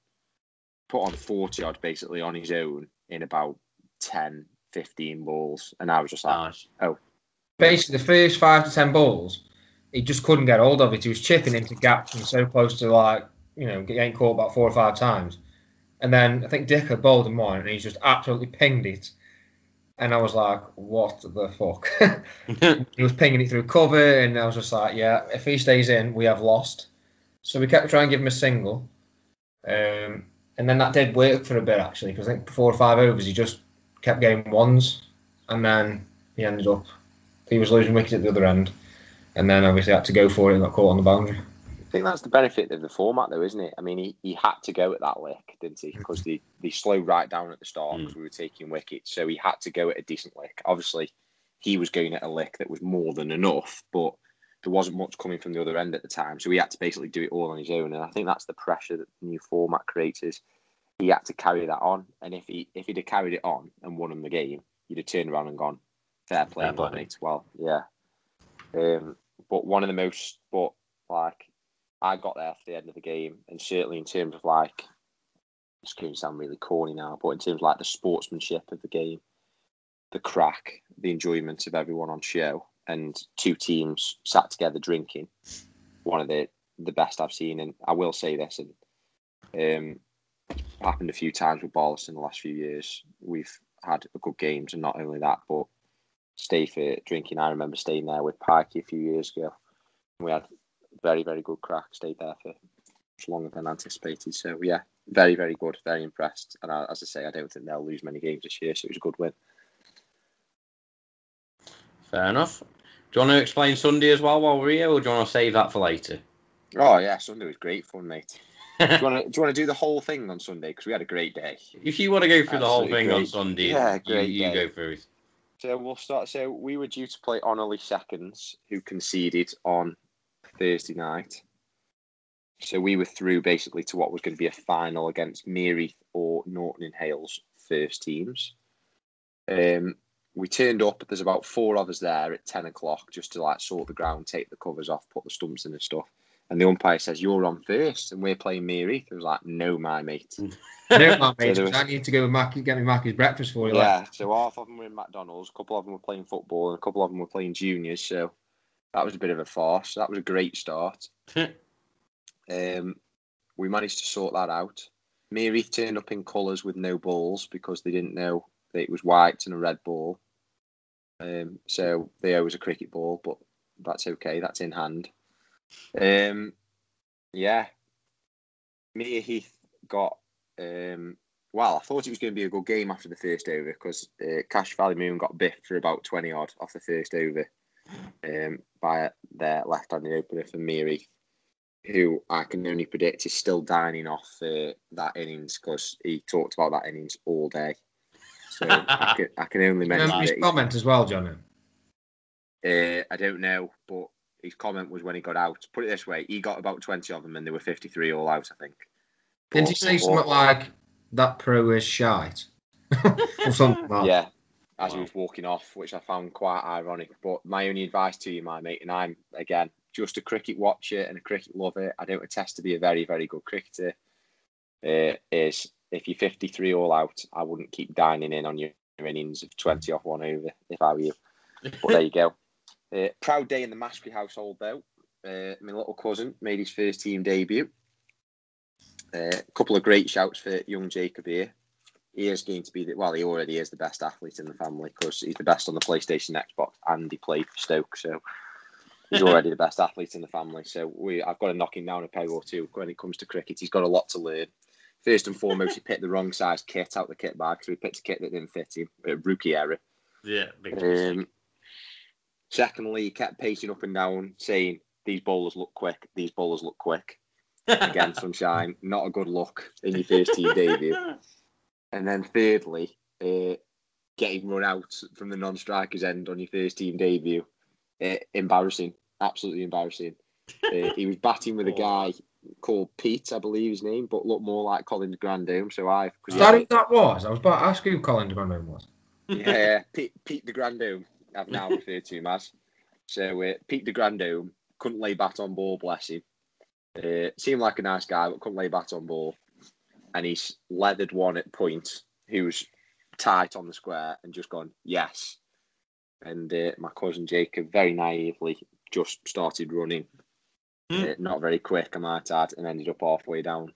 40 odd basically on his own in about 10, 15 balls. And I was just like, oh. Basically, the first 5 to 10 balls, he just couldn't get hold of it. He was chipping into gaps and so close to getting caught about 4 or 5 times. And then I think Dick had bowled him one and he just absolutely pinged it. And I was like, what the fuck? He was pinging it through cover, and I was just like, yeah, if he stays in, we have lost. So we kept trying to give him a single. And then that did work for a bit, actually, because I think 4 or 5 overs, he just kept getting ones. And then he was losing wickets at the other end. And then obviously had to go for it and got caught on the boundary. I think that's the benefit of the format, though, isn't it? I mean, he had to go at that lick, didn't he? Because they slowed right down at the start because we were taking wickets. So he had to go at a decent lick. Obviously, he was going at a lick that was more than enough, but there wasn't much coming from the other end at the time. So he had to basically do it all on his own. And I think that's the pressure that the new format creates, is he had to carry that on. And if he'd have carried it on and won him the game, he'd have turned around and gone, fair play, mate. Well, yeah. I got there for the end of the game, and certainly in terms of it's going to sound really corny now, but in terms of the sportsmanship of the game, the crack, the enjoyment of everyone on show, and 2 teams sat together drinking, one of the best I've seen. And I will say this, and happened a few times with Bollis in the last few years. We've had good games, and not only that, but stay for drinking. I remember staying there with Pikey a few years ago. We had very, very good crack. Stayed there for much longer than anticipated. So, yeah, very, very good. Very impressed. And as I say, I don't think they'll lose many games this year, so it was a good win. Fair enough. Do you want to explain Sunday as well while we're here, or do you want to save that for later? Oh, yeah, Sunday was great fun, mate. Do you want to do the whole thing on Sunday? Because we had a great day. If you want to go through the whole thing on Sunday, you go through it. So we'll start. So we were due to play Onley Seconds, who conceded on Thursday night. So we were through basically to what was going to be a final against Mereath or Norton in Hales first teams. We turned up. There's about 4 of us there at 10 o'clock just to sort the ground, take the covers off, put the stumps in and stuff. And the umpire says, "You're on first," and we're playing Mereath. I was like, "No, my mate." No, my mate. So I need to go with Mackie, get me Mackie's breakfast for you. Yeah. So half of them were in McDonald's, a couple of them were playing football, and a couple of them were playing juniors. So that was a bit of a farce. That was a great start. We managed to sort that out. Mary turned up in colours with no balls because they didn't know that it was white and a red ball. So they owe us a cricket ball, but that's okay. That's in hand. Yeah. Mia Heath got... well, I thought it was going to be a good game after the first over because Cash Valley Moon got biffed for about 20 odd off the first over by their left-handed opener for Miri, who I can only predict is still dining off that innings because he talked about that innings all day. So I can only mention his comment as well, Johnny. I don't know, but his comment was when he got out. Put it this way, he got about 20 of them and there were 53 all out, I think. Didn't he say something like, that pro is shite? Or something like that? Yeah, as he was walking off, which I found quite ironic. But my only advice to you, my mate, and I'm, again, just a cricket watcher and a cricket lover, I don't attest to be a very, very good cricketer, is if you're 53 all out, I wouldn't keep dining in on your innings of 20 off 1 over if I were you. But there you go. Proud day in the Mastery household, though. My little cousin made his first team debut. A couple of great shouts for young Jacob here. He is going to be, he already is the best athlete in the family because he's the best on the PlayStation, Xbox, and he played for Stoke. So he's already the best athlete in the family. So I've got to knock him down a peg or two when it comes to cricket. He's got a lot to learn. First and foremost, he picked the wrong size kit out the kit bag, so he picked a kit that didn't fit him. Rookie error. Yeah, big mistake. Secondly, he kept pacing up and down, saying, these bowlers look quick, these bowlers look quick. Again, sunshine, not a good look in your first team debut. And then thirdly, getting run out from the non-striker's end on your first team debut. Embarrassing, absolutely embarrassing. He was batting with a guy called Pete, I believe his name, but looked more like Colin de Grandhomme. So Is that who that was? I was about to ask who Colin de Grandhomme was. Yeah, Pete de Grandhomme, I've now referred to him as. So Pete de Grandhomme couldn't lay bat on ball, bless him. Seemed like a nice guy, but couldn't lay bat on ball. And he's leathered one at point who was tight on the square and just gone, yes. And my cousin Jacob very naively just started running. Not very quick, I might add, and ended up halfway down.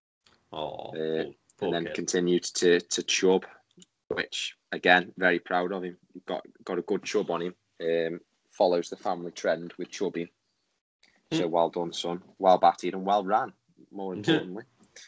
And then continued to chub, which, again, very proud of him. Got a good chub on him. Follows the family trend with chubbing. So well done, son. Well batted and well ran, more importantly.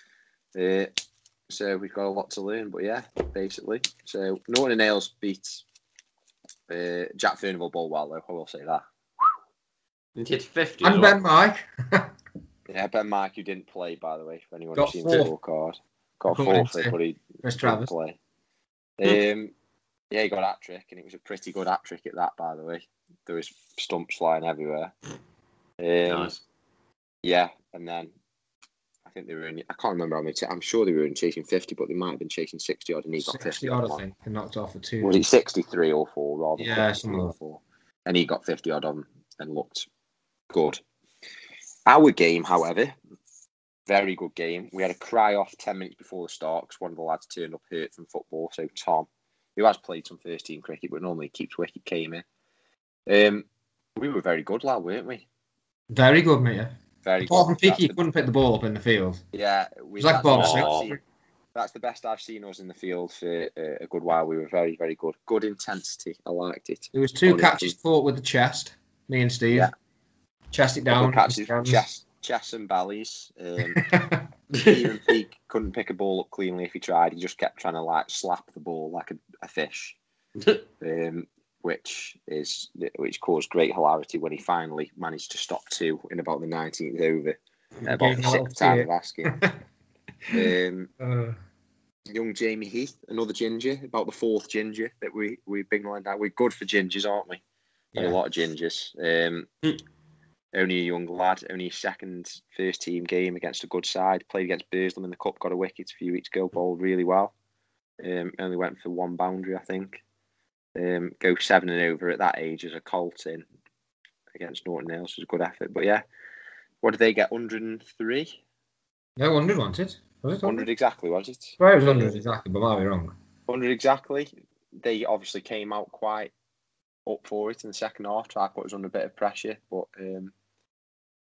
So we've got a lot to learn, but yeah, basically. So Norton and Ailes beat Jack Furnivall bowled well, though, I will say that. And hit 50. And Ben Mike. Yeah, Ben Mike, who didn't play, by the way, for anyone who's seen the scorecard. Got a forfeit, but he didn't play. Yeah, he got a hat-trick, and it was a pretty good hat-trick at that, by the way. There was stumps flying everywhere. Nice. Yeah, and then I think they were in, I can't remember how many, I'm sure they were in chasing 50, but they might have been chasing 60 odd, and he got 50 odd. I think, and knocked off for 2. Was it 63 or 4 rather? Yeah, something like that. And he got 50 odd on and looked good. Our game, however, very good game. We had a cry off 10 minutes before the start because one of the lads turned up hurt from football. So Tom, who has played some first team cricket but normally keeps wicket, came in. We were very good, lad, weren't we? Very good, mate. Yeah. Very Apart good. from Picky, couldn't pick the ball up in the field. Yeah, that's the best I've seen us in the field for a good while. We were very, very good. Good intensity. I liked it. There was 2 catches caught with the chest. Me and Steve. Yeah. Chest it down. Catches, chest and bellies. Even Peake couldn't pick a ball up cleanly if he tried. He just kept trying to slap the ball like a fish. Which caused great hilarity when he finally managed to stop 2 in about the 19th over. About the 6th time of asking. Young Jamie Heath, another ginger, about the 4th ginger that we big line down. We're good for gingers, aren't we? Yeah. A lot of gingers. Only a young lad, only his second first team game against a good side. Played against Burslem in the Cup, got a wicket a few weeks ago, bowled really well. Only went for 1 boundary, I think. Go 7 and over at that age as a Colt in against Norton Ailes was a good effort. But yeah, what did they get? 103? No, 100 wanted. Was it 100 exactly, was it? Well, it was 100 exactly, but might be wrong. 100 exactly. They obviously came out quite up for it in the second half. Tripod was under a bit of pressure, but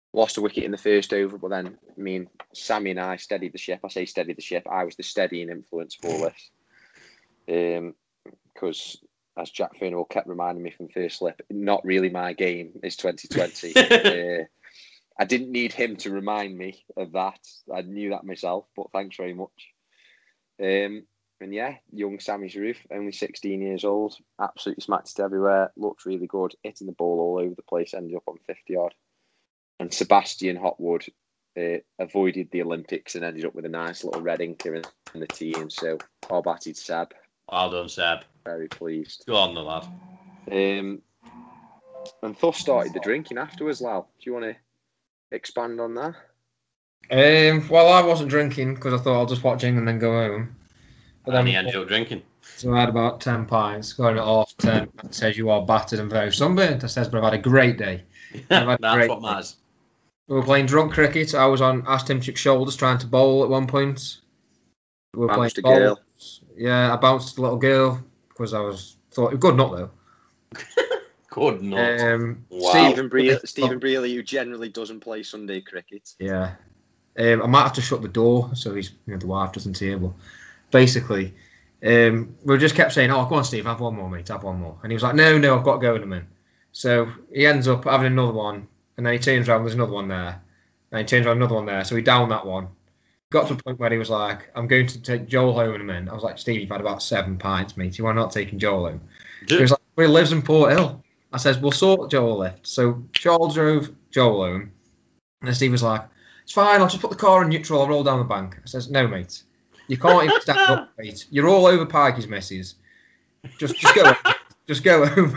lost a wicket in the first over, but then Sammy and I steadied the ship. I say steadied the ship. I was the steadying influence for this. Because, as Jack Furnivall kept reminding me from first slip, not really my game is 2020. I didn't need him to remind me of that. I knew that myself, but thanks very much. And yeah, young Sammy Sharif, only 16 years old, absolutely smacked it everywhere, looked really good, hitting the ball all over the place, ended up on 50 odd. And Sebastian Hotwood avoided the Olympics and ended up with a nice little red inker in the team. So, all batted Seb. Well done, Seb. Very pleased. Go on, the lad. And thus started the drinking afterwards, Lal. Do you want to expand on that? Well, I wasn't drinking because I thought I'll just watch England and then go home. But then he ended up drinking. So I had about 10 pints, going at half 10. It says you are battered and very sunburnt. I says, but I've had a great day. That's what matters. We were playing drunk cricket. I was on Ashtimchik's shoulders trying to bowl at one point. We were Bounced playing a girl. Yeah, I bounced a little girl because I thought good nut though. Good nut. Wow. Stephen Brealey, who generally doesn't play Sunday cricket. Yeah. I might have to shut the door so the wife doesn't hear. But basically, we just kept saying, "Oh, go on, Steve, have one more, mate, have one more." And he was like, "No, I've got to go in a minute." So he ends up having another one, and then he turns around, there's another one there, and he turns around, another one there. So he downed that one. Got to a point where he was like, "I'm going to take Joel home in a minute." I was like, "Steve, you've had about 7 pints, mate. You are not taking Joel home." He was like, "He lives in Port Hill." I says, "We'll sort Joel a lift." So Joel drove Joel home, and then Steve was like, "It's fine, I'll just put the car in neutral, I'll roll down the bank." I says, "No, mate. You can't even stand up, mate. You're all over Pikey's missus. Just go home. Just go home."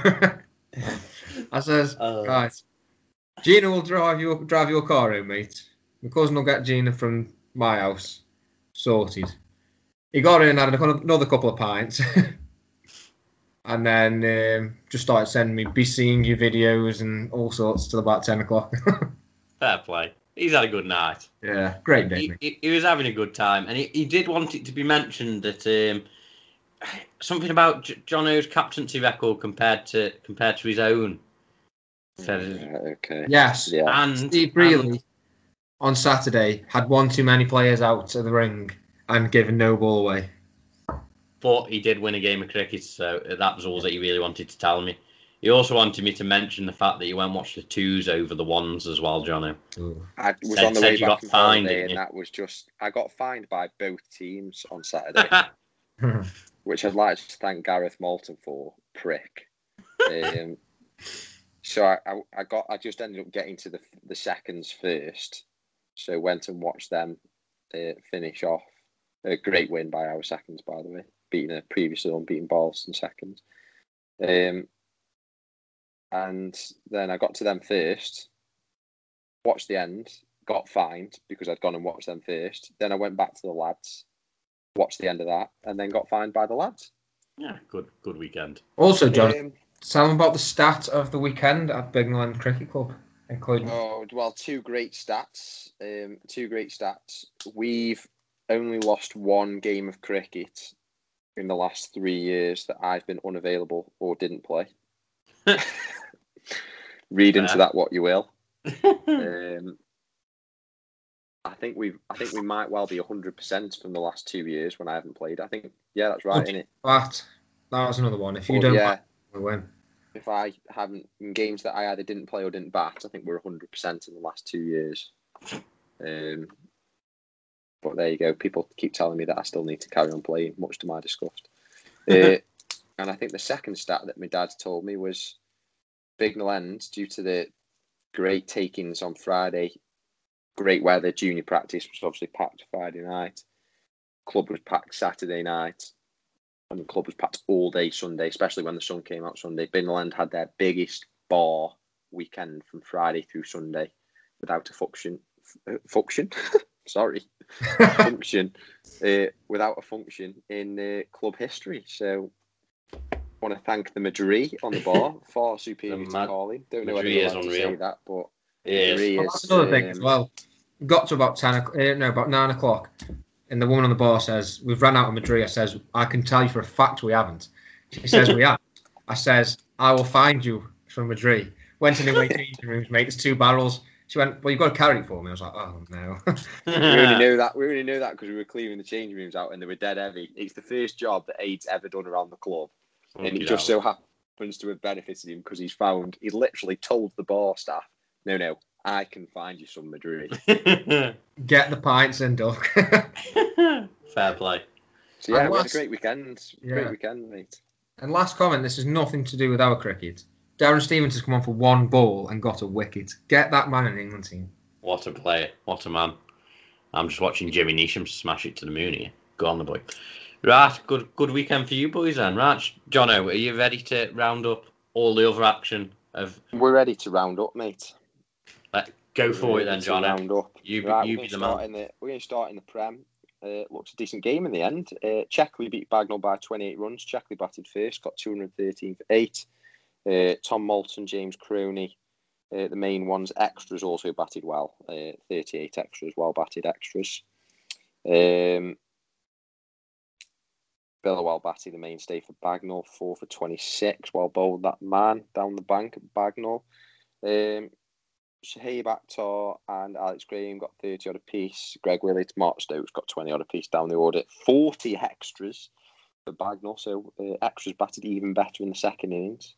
I says, "Right. Gina will drive your car home, mate. My cousin will get Gina from my house. Sorted." He got in and had another couple of pints. And then just started sending me be seeing you videos and all sorts till about 10 o'clock. Fair play. He's had a good night. Yeah, great day. He was having a good time, and he did want it to be mentioned that something about Jono's captaincy record compared to his own. Okay. Yes. Yeah. And Steve Brealey on Saturday had one too many players out of the ring and given no ball away. But he did win a game of cricket, so that was all that he really wanted to tell me. He also wanted me to mention the fact that you went and watched the 2s over the 1s as well, Jono. I was on the way back from holiday, and that was just... I got fined by both teams on Saturday, which I'd like to thank Gareth Moulton for, prick. So I just ended up getting to the seconds first, so went and watched them finish off. A great win by our seconds, by the way, beating a previously unbeaten Boston seconds. And then I got to them first, watched the end, got fined because I'd gone and watched them first. Then I went back to the lads, watched the end of that, and then got fined by the lads. Yeah, good weekend. Also, John, tell them about the stat of the weekend at Bigland Cricket Club, including... Oh, well, two great stats. We've only lost one game of cricket in the last 3 years that I've been unavailable or didn't play. Read into that what you will. I think we might well be 100% from the last 2 years when I haven't played. I think that's right, isn't it? That was another one. If you don't win. If I haven't in games that I either didn't play or didn't bat, I think we're 100% in the last 2 years. But there you go. People keep telling me that I still need to carry on playing, much to my disgust. And I think the second stat that my dad told me was Bignell End, due to the great takings on Friday, great weather, junior practice was obviously packed Friday night. Club was packed Saturday night. And the club was packed all day Sunday, especially when the sun came out Sunday. Bignell End had their biggest bar weekend from Friday through Sunday without a function. Sorry. Function. Without a function in club history. So I want to thank the Madri on the bar. Far superior to Carling. Don't know Madri anyone to say that, but that's another thing as well. We got to about 9 o'clock. And the woman on the bar says, "We've run out of Madrid." I says, "I can tell you for a fact we haven't." She says, "We have." I says, "I will find you from Madrid." Went in the changing rooms, mate. There's 2 barrels. She went, well, you've got to carry it for me. I was like, oh, no. We only knew that because we were clearing the change rooms out and they were dead heavy. It's the first job that Aid's ever done around the club. And it just so happens to have benefited him because he's literally told the bar staff, no, I can find you some Madrid. Get the pints and duck. Fair play. So yeah, we had a great weekend. Great weekend, mate. And last comment, this has nothing to do with our cricket. Darren Stevens has come on for one ball and got a wicket. Get that man in the England team. What a player. What a man. I'm just watching Jimmy Neesham smash it to the moon here. Go on the boy. Right, good weekend for you boys then. Right, Jono, are you ready to round up all the other action? We're ready to round up, mate. Go for it then, Jono. Round up. You be the man. We're going to start in the Prem. Looks a decent game in the end. Checkley beat Bagnall by 28 runs. Checkley batted first, got 213 for 8. Tom Moulton, James Croney, the main ones. Extras also batted well. 38 extras, well batted extras. Billowell batted the mainstay for Bagnall, 4 for 26. Well bowled that man down the bank at Bagnall. Shahib Akhtar and Alex Graham got 30 odd apiece. Greg Willett, Mark Stokes got 20 odd apiece down the order. 40 extras for Bagnall, so extras batted even better in the second innings.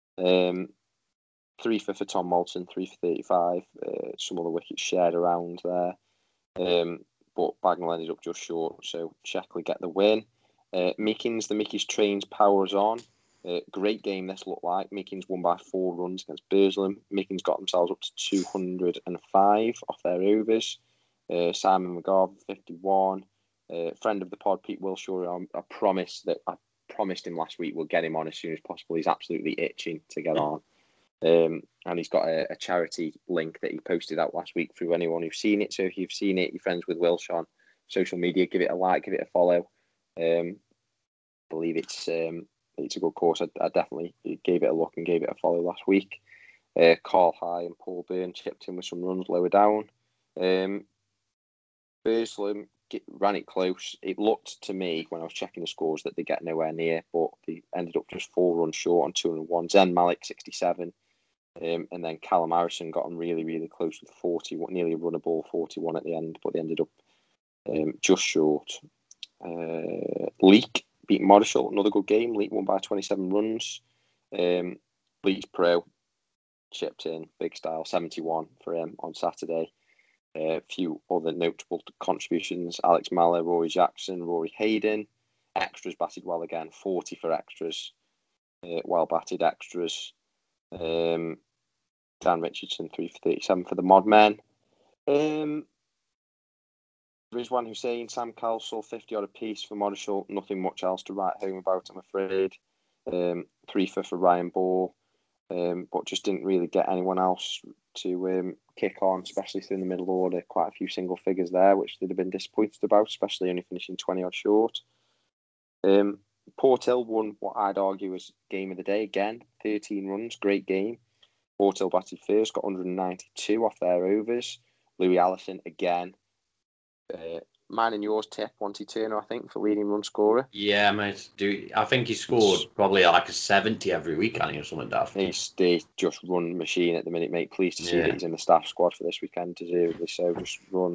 3 for Tom Moulton, 3 for 35. Some other wickets shared around there. But Bagnall ended up just short, so Checkley get the win. Meekins, the Mickey's trains powers on. Great game this looked like. Meekins won by 4 runs against Burslem. Meekins got themselves up to 205 off their overs. Simon McGarvey, 51. Friend of the pod, Pete Wilshaw, I promised him last week we'll get him on as soon as possible. He's absolutely itching to get on. And he's got a charity link that he posted out last week for anyone who's seen it. So if you've seen it, you're friends with Wilshaw on social media, give it a like, give it a follow. I believe it's a good course. I definitely gave it a look and gave it a follow last week. Carl High and Paul Byrne chipped in with some runs lower down. Burslem ran it close. It looked to me when I was checking the scores that they get nowhere near, but they ended up just 4 runs short on 201. Zen Malik 67, and then Callum Harrison got them really, really close with 40, nearly a run a ball, 41 at the end, but they ended up just short. Leek beat Marshall, another good game. Leek won by 27 runs. Leeds Pro chipped in big style, 71 for him on Saturday. A few other notable contributions: Alex Maller, Rory Jackson, Rory Hayden. Extras batted well again, 40 for extras. Well batted extras. Dan Richardson, 3 for 37 for the Mod Men. Rizwan Hussain, Sam Calsall, 50 odd apiece for Marshall. Nothing much else to write home about, I'm afraid. 3 for Ryan Ball, but just didn't really get anyone else to kick on, especially through the middle order. Quite a few single figures there, which they'd have been disappointed about, especially only finishing 20 odd short. Port Hill won what I'd argue was game of the day again. 13 runs, great game. Port Hill batted first, got 192 off their overs. Louis Allison again. Mine and yours tip, Monty Turner, I think, for leading run scorer. Yeah, mate. I think he scored probably like a 70 every week, or something daft. He's just run machine at the minute, mate. Pleased to see that he's in the staff squad for this weekend, deservedly so. Just run.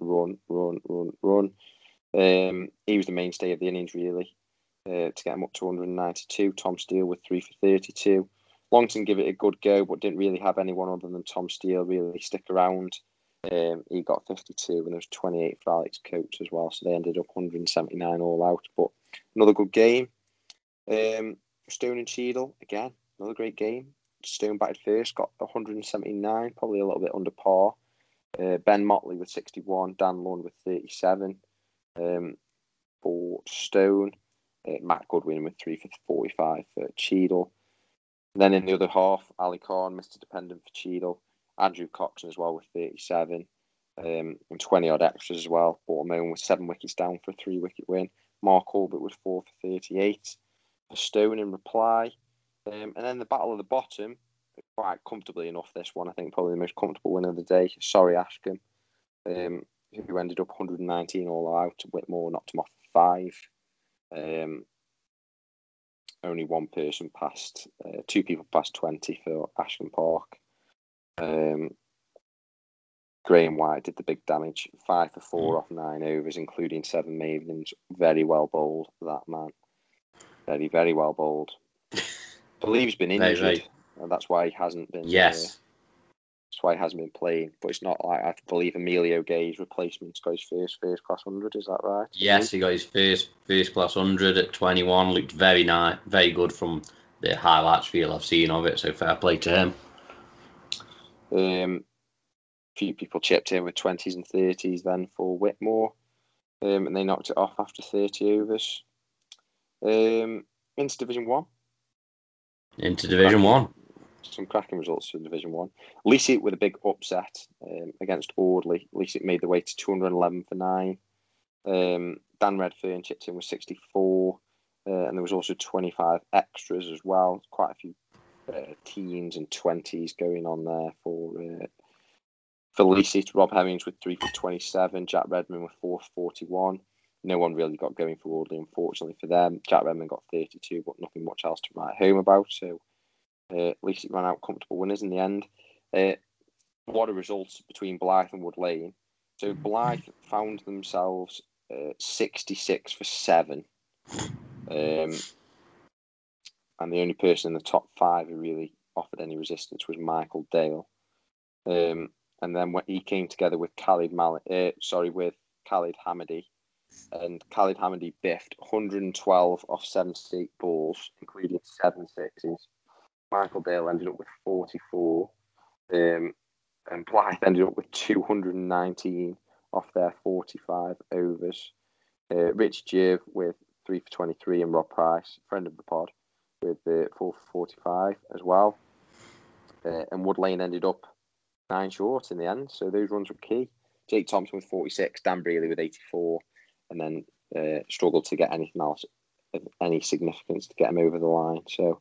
He was the mainstay of the innings, really, to get him up to 192. Tom Steele with 3 for 32. Longton give it a good go, but didn't really have anyone other than Tom Steele really stick around. He got 52, and there was 28 for Alex Coates as well, so they ended up 179 all out. But another good game. Stone and Cheadle, again, another great game. Stone batted first, got 179, probably a little bit under par. Ben Motley with 61, Dan Lund with 37 for Stone. Matt Goodwin with 3 for 45 for Cheadle. And then in the other half, Ali Khan, Mr. Dependent for Cheadle. Andrew Coxon as well with 37 and 20 odd extras as well. Bottom with 7 wickets down for a 3-wicket win. Mark Albert with 4 for 38 for Stone in reply. And then the battle of the bottom, quite comfortably enough, this one, I think probably the most comfortable win of the day. Sorry, Ashcombe, who ended up 119 all out. Whitmore knocked him off 5. Only one person passed, 2 people passed 20 for Ashcombe Park. Graham White did the big damage. 5 for 4 off 9 overs, including 7 maidens. Very well bowled, that man. Very, very well bowled. I believe he's been injured, and that's why he hasn't been. Yes. That's why he hasn't been playing. But it's not like, I believe Emilio Gay's replacement got his first class 100. Is that right? Yes, he got his first class 100 at 21. Looked very nice, very good from the highlights reel I've seen of it. So fair play to him. Few people chipped in with 20s and 30s then for Whitmore, and they knocked it off after 30 overs. Into Division 1. Some cracking results for Division 1. Leaseat with a big upset against Audley. Leaseat made the way to 211 for 9. Dan Redfern chipped in with 64, and there was also 25 extras as well. Quite a few teens and 20s going on there for Leaseat. Rob Hemmings with 3 for 27. Jack Redmond with 4 for 41. No one really got going for Audley, unfortunately for them. Jack Redmond got 32, but nothing much else to write home about. So Leaseat ran out comfortable winners in the end. What a result between Blythe and Wood Lane. So Blythe found themselves 66 for 7. And the only person in the top 5 who really offered any resistance was Michael Dale. And then when he came together with Khalid Hamidi, and Khalid Hamidi biffed 112 off 78 balls, including 7 sixes. Michael Dale ended up with 44, and Blythe ended up with 219 off their 45 overs. Rich Jerv with 3 for 23, and Rob Price, friend of the pod, with 4 for 45 as well. And Wood Lane ended up 9 short in the end, so those runs were key. Jake Thompson with 46, Dan Brealey with 84, and then struggled to get anything else of any significance to get him over the line. So,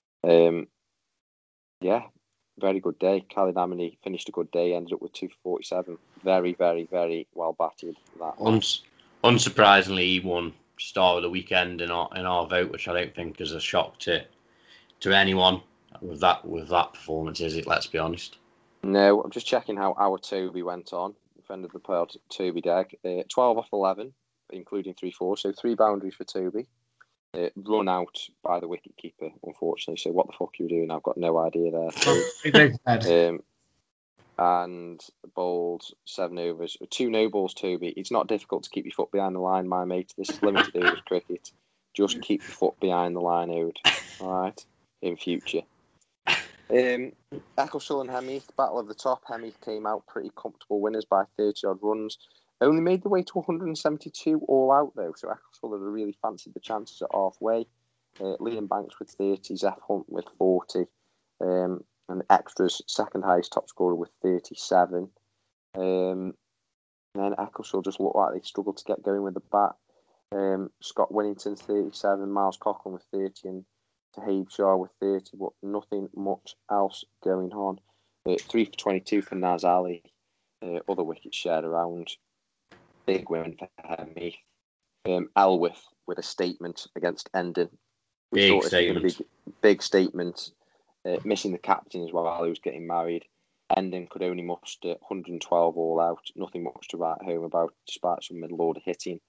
very good day. Khalid Hamidi finished a good day, ended up with 2 for 47. Very, very, very well batted. Unsurprisingly, he won Star of the Weekend in our vote, which I don't think is a shock to anyone with that performance, is it? Let's be honest. No, I'm just checking how our Toby went on. Friend of the pod, Toby Degg. 12 off 11, including 3-4, so 3 boundaries for Toby. Run out by the wicket keeper, unfortunately. So what the fuck are you doing? I've got no idea there. And bowled 7 overs, 2 no balls. Toby, it's not difficult to keep your foot behind the line, my mate. This is limited overs cricket. Just keep your foot behind the line, Ode. All right, in future. Ecclesall and Hemmeath, battle of the top. Hemmeath came out pretty comfortable winners by 30 odd runs. Only made the way to 172 all out though, so Ecclesall had really fancied the chances at halfway. Liam Banks with 30, Zeph Hunt with 40, and extras second highest top scorer with 37. And then Ecclesall just looked like they struggled to get going with the bat. Scott Winnington 37, Miles Coughlin with 30, and Tahib Shah with 30, but nothing much else going on. 3 for 22 for Naz Ali. Other wickets shared around. Big win for Hemmeath. Elwith with a statement against Endon. Big statement. Big statement. Missing the captain as well, who was getting married. Endon could only muster 112 all out. Nothing much to write home about, despite some middle order hitting.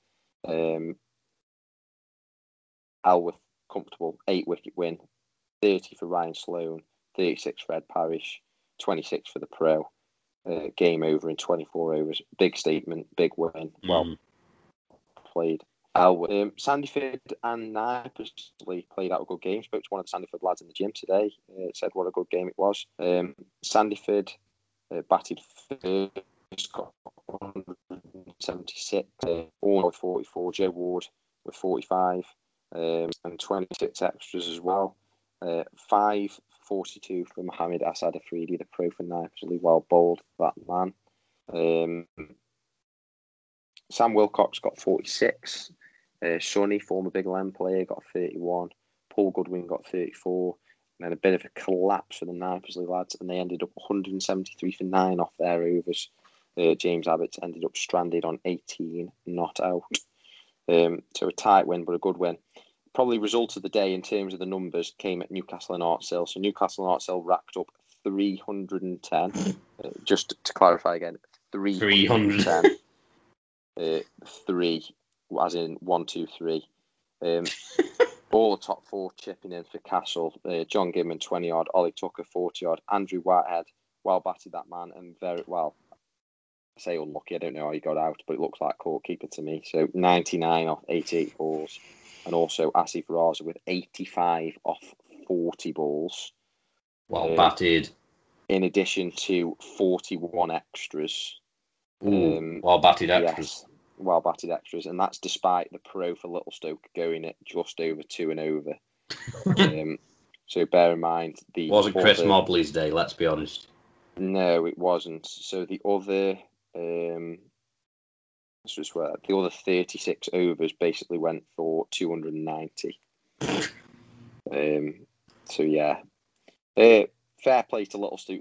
Elwith comfortable 8-wicket win. 30 for Ryan Sloane, 36 for Ed Parrish, 26 for the Pro. Game over in 24 overs. Big statement, big win. Well played. Sandyford and Knipersley played out a good game. Spoke to one of the Sandyford lads in the gym today. Said what a good game it was. Sandyford batted first, got 176. Orne with 44. Joe Ward with 45. And 26 extras as well. 5-42 for Mohammed Asad Afridi, the Pro for Knipersley. Well bowled, that man. Sam Wilcox got 46. Sonny, former Big Len player, got 31. Paul Goodwin got 34. And then a bit of a collapse for the Knipersley lads, and they ended up 173 for 9 off their overs. James Abbott ended up stranded on 18, not out. So a tight win, but a good win. Probably result of the day in terms of the numbers came at Newcastle and Artsale. So Newcastle and Artsale racked up 310. Just to clarify again, 310. 3, as in 1, 2, 3. All the top 4 chipping in for Castle. John Gibman, 20-odd. Ollie Tucker, 40-odd. Andrew Whitehead, well batted that man, and very well. I say unlucky, I don't know how he got out, but it looks like court keeper to me. So 99 off 88 balls. And also Asif Raza with 85 off 40 balls. Well batted. In addition to 41 extras. Well batted extras. Yes, well batted extras. And that's despite the pro for Littlestoke going at just over 2 and over. So bear in mind the wasn't Chris Mobley's day, let's be honest. No, it wasn't. So the other the other 36 overs basically went for 290. So yeah. Fair play to Littlestoke.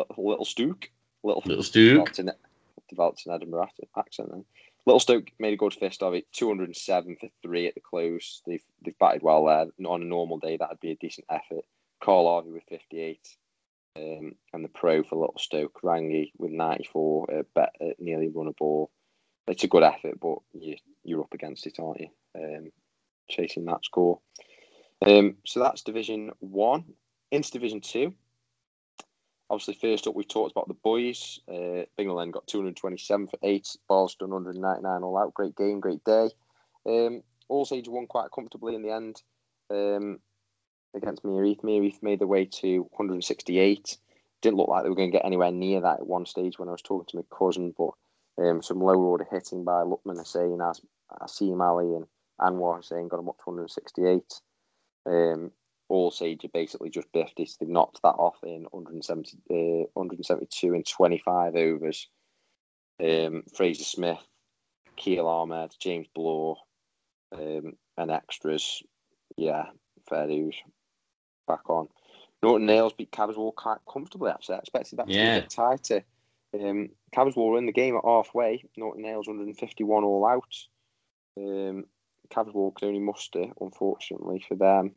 Developed an Edinburgh accent then. Littlestoke made a good fist of it. 207 for 3 at the close. They've batted well there. On a normal day, that'd be a decent effort. Carl Harvey with 58. And the pro for Littlestoke, Rangi with 94. Nearly run a ball. It's a good effort, but you're up against it, aren't you? Chasing that score. So that's Division 1. Into Division 2. Obviously, first up, we've talked about the boys. Bingham then got 227 for 8. Barlston 199 all out. Great game, great day. Allsage won quite comfortably in the end against Mereath. Mereath made their way to 168. Didn't look like they were going to get anywhere near that at one stage when I was talking to my cousin, but some lower order hitting by Lukman Hussain, Asim Ali and Anwar Hussain got them up to 168. Allsage are basically just biffed it. They've knocked that off in 172 in 25 overs. Fraser Smith, Keel Ahmed, James Bloor, and extras. Yeah, fair dues. Back on. Norton Nails beat Cabswall quite comfortably, actually. I expected that to be a bit tighter. Cabswall were in the game at halfway. Norton Nails 151 all out. Cabswall could only muster, unfortunately, for them.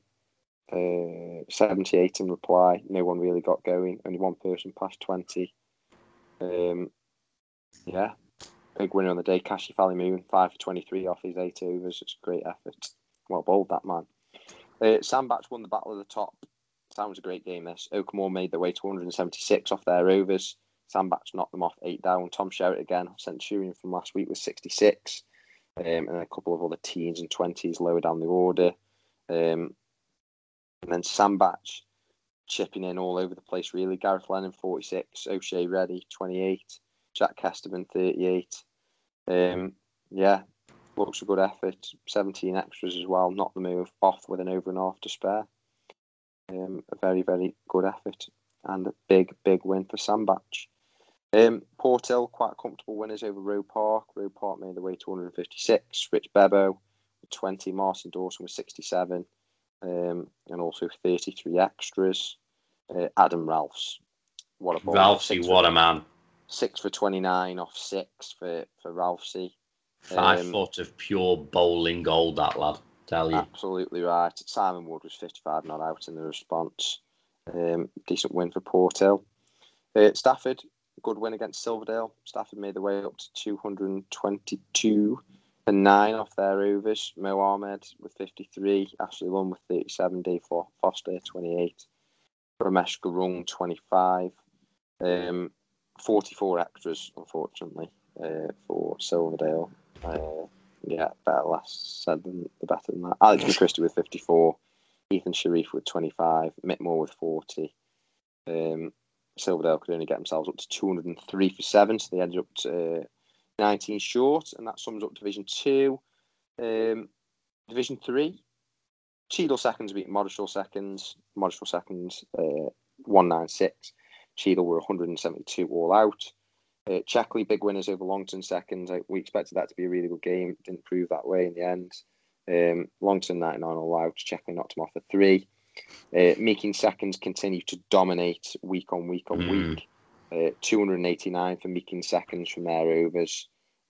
78 in reply. No one really got going. Only one person past 20. Yeah, big winner on the day. Kashi Valley Moon 5 for 23 off his 8 overs. It's a great effort. Well bowled, that man. Sandbach won the battle of the top. That was a great game. This Oakmore made their way to 176 off their overs. Sandbach knocked them off 8 down. Tom Sherritt again, Centurion from last week, was 66, and a couple of other teens and 20s lower down the order. And then Sandbach chipping in all over the place, really. Gareth Lennon, 46. O'Shea Reddy, 28. Jack Kesterman, 38. Yeah, looks a good effort. 17 extras as well. Knocked the move off with an over and a half to spare. A very, very good effort. And a big, big win for Sandbach. Porthill, quite comfortable winners over Roe Park. Roe Park made their way to 156. Rich Bebo, 20. Martin Dawson with 67. And also 33 extras. Adam Ralphs. What a ball. Ralphsy, what a man. 6 for 29 off 6 for Ralphsy. 5 foot of pure bowling gold, that lad. Tell you. Absolutely right. Simon Wood was 55 not out in the response. Decent win for Porthill. Stafford, good win against Silverdale. Stafford made their way up to 222 for 9 off their overs. Mo Ahmed with 53. Ashley Lunn with 37. Dave Foster, 28. Ramesh Gurung, 25. 44 extras, unfortunately, for Silverdale. Yeah, less said than the better than that. Alex McChristie with 54. Ethan Sharif with 25. Mick Moore with 40. Silverdale could only get themselves up to 203 for 7, so they ended up to 19 short, and that sums up Division 2. Division 3, Cheadle seconds beat Moddershall seconds. Moddershall seconds 196. Cheadle were 172 all out. Checkley, big winners over Longton seconds. We expected that to be a really good game. Didn't prove that way in the end. Longton 99 all out. Checkley knocked him off for 3. Meakin seconds continue to dominate week on week on week. 289 for Meakin seconds from their overs.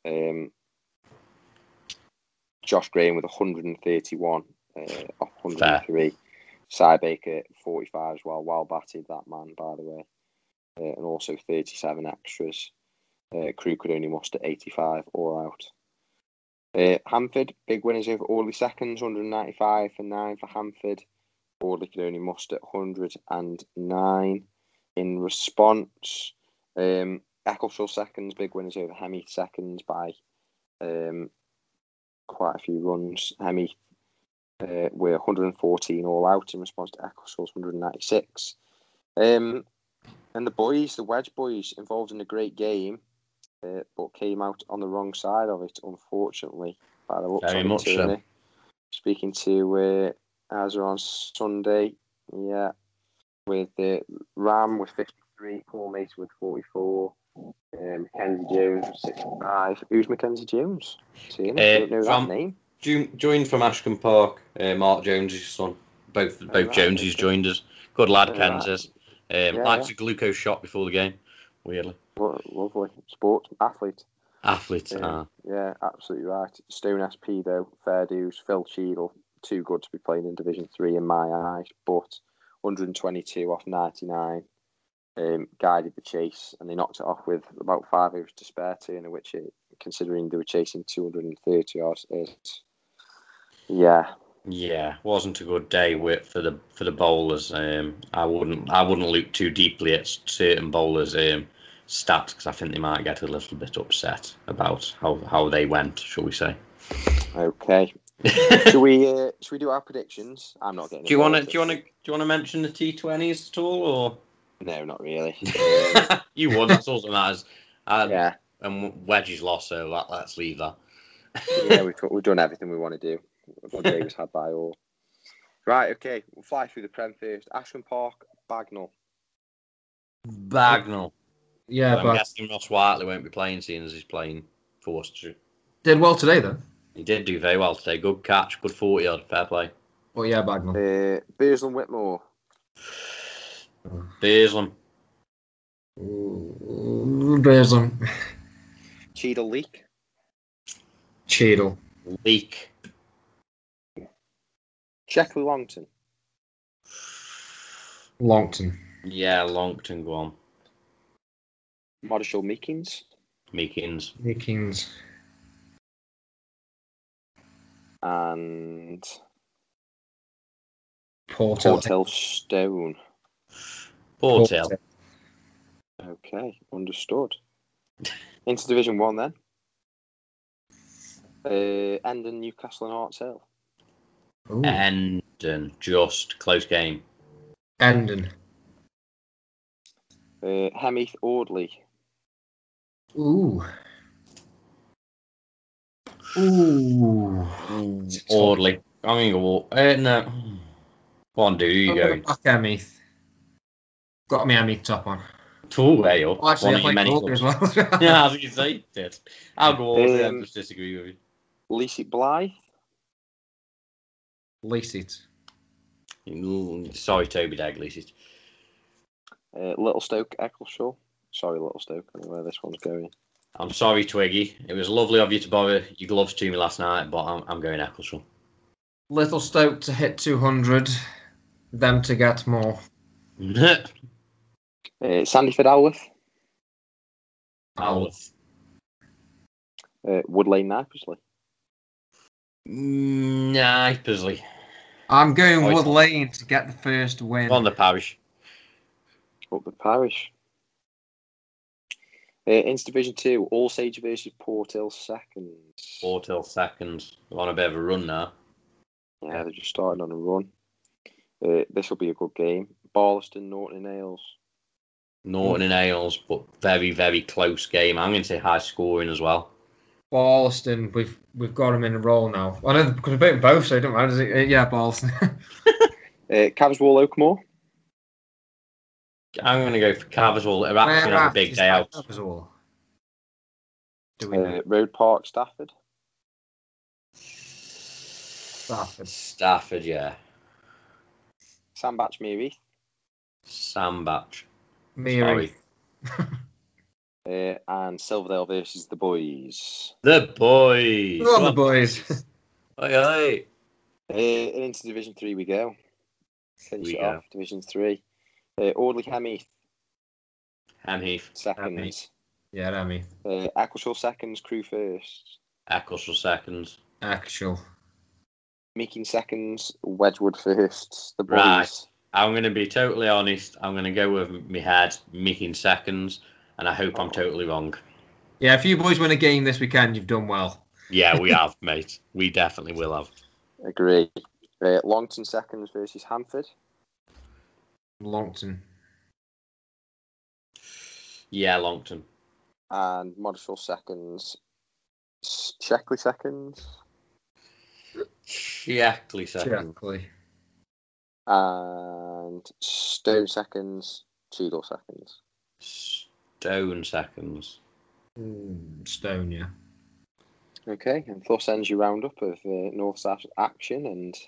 Josh Graham with 131 off 103. Cy Baker 45 as well. Well batted, that man, by the way. And also 37 extras. Crewe could only muster 85 all out. Hamford, big winners over Audley seconds, 195 for 9 for Hamford. Audley could only muster 109. In response, Eccleshall seconds, big winners over Hemmeath seconds by quite a few runs. Hemmeath were 114 all out in response to Eccleshall's 196. And the Wedge boys, involved in a great game, but came out on the wrong side of it, unfortunately. By the looks Very of it, much so. Speaking to Azra on Sunday, yeah, with Ram with 53, Paul Mason with 44, Mackenzie Jones with 65. Who's Mackenzie Jones? I don't know that name. Joined from Ashcombe Park, Mark Jones' son. Both Joneses joined us. Good lad, Kansas. Likes a glucose shot before the game, weirdly. Lovely. Sport, athlete. Yeah, absolutely right. Stone SP, though, fair dues. Phil Cheadle, too good to be playing in Division 3 in my eyes, but 122 off 99. Guided the chase, and they knocked it off with about 5 overs to spare, in which, considering they were chasing 230 yards, yeah, wasn't a good day for the bowlers. I wouldn't look too deeply at certain bowlers' stats, because I think they might get a little bit upset about how they went, shall we say? Okay. Should we do our predictions? I'm not getting. Do you want to mention the T20s at all, or? No, not really. You won. That's all that matters. Yeah. And Wedge's lost, so let's leave that. Yeah, we've done everything we want to do. A good day was had by all. Right, okay. We'll fly through the Prem first. Ashton Park, Bagnall. Yeah, I'm guessing Ross Whiteley won't be playing, seeing as he's playing for Worcestershire. Did well today, though. He did do very well today. Good catch, good 40-yard, fair play. Oh, yeah, Bagnall. Bearsland Whitmore. Bearsland. Bearsland. Cheadle Leek. Cheadle. Leek. Sheckley Longton. Longton. Yeah, Longton, go on. Moddershall Meekins. And Porthill Stone. Porthill. Okay, understood. Into Division 1 then. Endon, Newcastle and Arts Hill. Ooh. Endon, just close game. Endon. Hemmeath Audley. Ooh. Audley. I'm going to go. No. Go on, dude. You go. Back Hemmeath. Got me Hemmeath top on. Two way up. Well, actually, I played Audley as well. Yeah, I was going to say it. I'll go Audley. I just disagree with you. Leasit Blythe. Leasit. Sorry, Toby Dag, Leasit. Littlestoke Eccleshall. Sorry, Littlestoke. I don't know where this one's going. I'm sorry, Twiggy. It was lovely of you to borrow your gloves to me last night, but I'm going Eccleshall. Littlestoke to hit 200. Them to get more. Sandyford Alworth. Wood Lane Knipersley. Knipersley. I'm going Wood Lane to get the first win. On the parish. Up the parish. Into Division 2, Allsage versus Porthill seconds. Porthill seconds. They're on a bit of a run now. Yeah, they're just starting on a run. This will be a good game. Barlaston, Norton and Ailes. Norton and Ailes, but very, very close game. I'm going to say high scoring as well. Barlaston, we've got them in a roll now. I know because we're beating both, so it don't matter, does it? Yeah, Barlaston. Cavswall Oakmore. I'm going to go for Cavswall. They're actually going to have a big day out. Road Park, Stafford. Stafford, yeah. Sandbach, Mereith. Sandbach. Mereith. And Silverdale versus the boys. The boys. Go on, the boys. Oi. Into Division 3 we go. Finish it off, Division 3. Audley Hemmeath. Hemmeath. Seconds. Yeah, Remy. Ecclesall seconds, Crew first. Ecclesall seconds. Actual. Meeking seconds, Wedgwood first. The boys. Right. I'm going to be totally honest. I'm going to go with my head, Meeking seconds, and I hope I'm totally wrong. Yeah, if you boys win a game this weekend, you've done well. Yeah, we have, mate. We definitely will have. Agree. Longton seconds versus Hanford. Longton. Yeah, Longton. And Moddisville seconds. Checkley seconds. Checkley seconds. Checkley. And Stone seconds. Cheadle seconds. Stone seconds. Stone, yeah. Okay, and thus ends your roundup of North-South action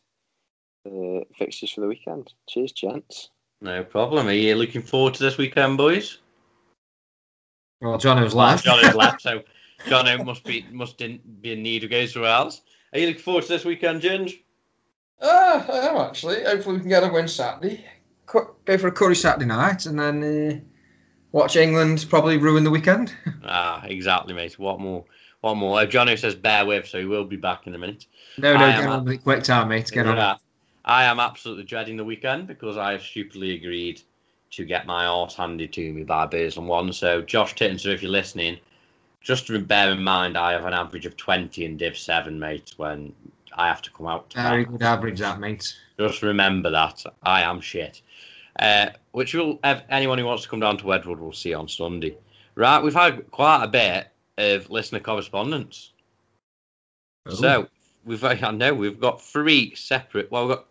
and fixtures for the weekend. Cheers, gents. No problem. Are you looking forward to this weekend, boys? Well, Jono's left. Jono's left, so Jono must be in need of going somewhere else. Are you looking forward to this weekend, Ginge? I am actually. Hopefully we can get a win Saturday. Go for a curry Saturday night and then watch England probably ruin the weekend. Exactly, mate. What more? Jono says bear with, so he will be back in a minute. No, get on with it quick time, mate. Get on. I am absolutely dreading the weekend because I have stupidly agreed to get my arse handed to me by Bearsland One. So, Josh Tittenser, if you're listening, just to bear in mind, I have an average of 20 in Div 7, mate, when I have to come out to Very good average, that, mate. Just remember that. I am shit. Which anyone who wants to come down to Wedgwood will see on Sunday. Right, we've had quite a bit of listener correspondence. Ooh. So, we've got three separate... Well, we've got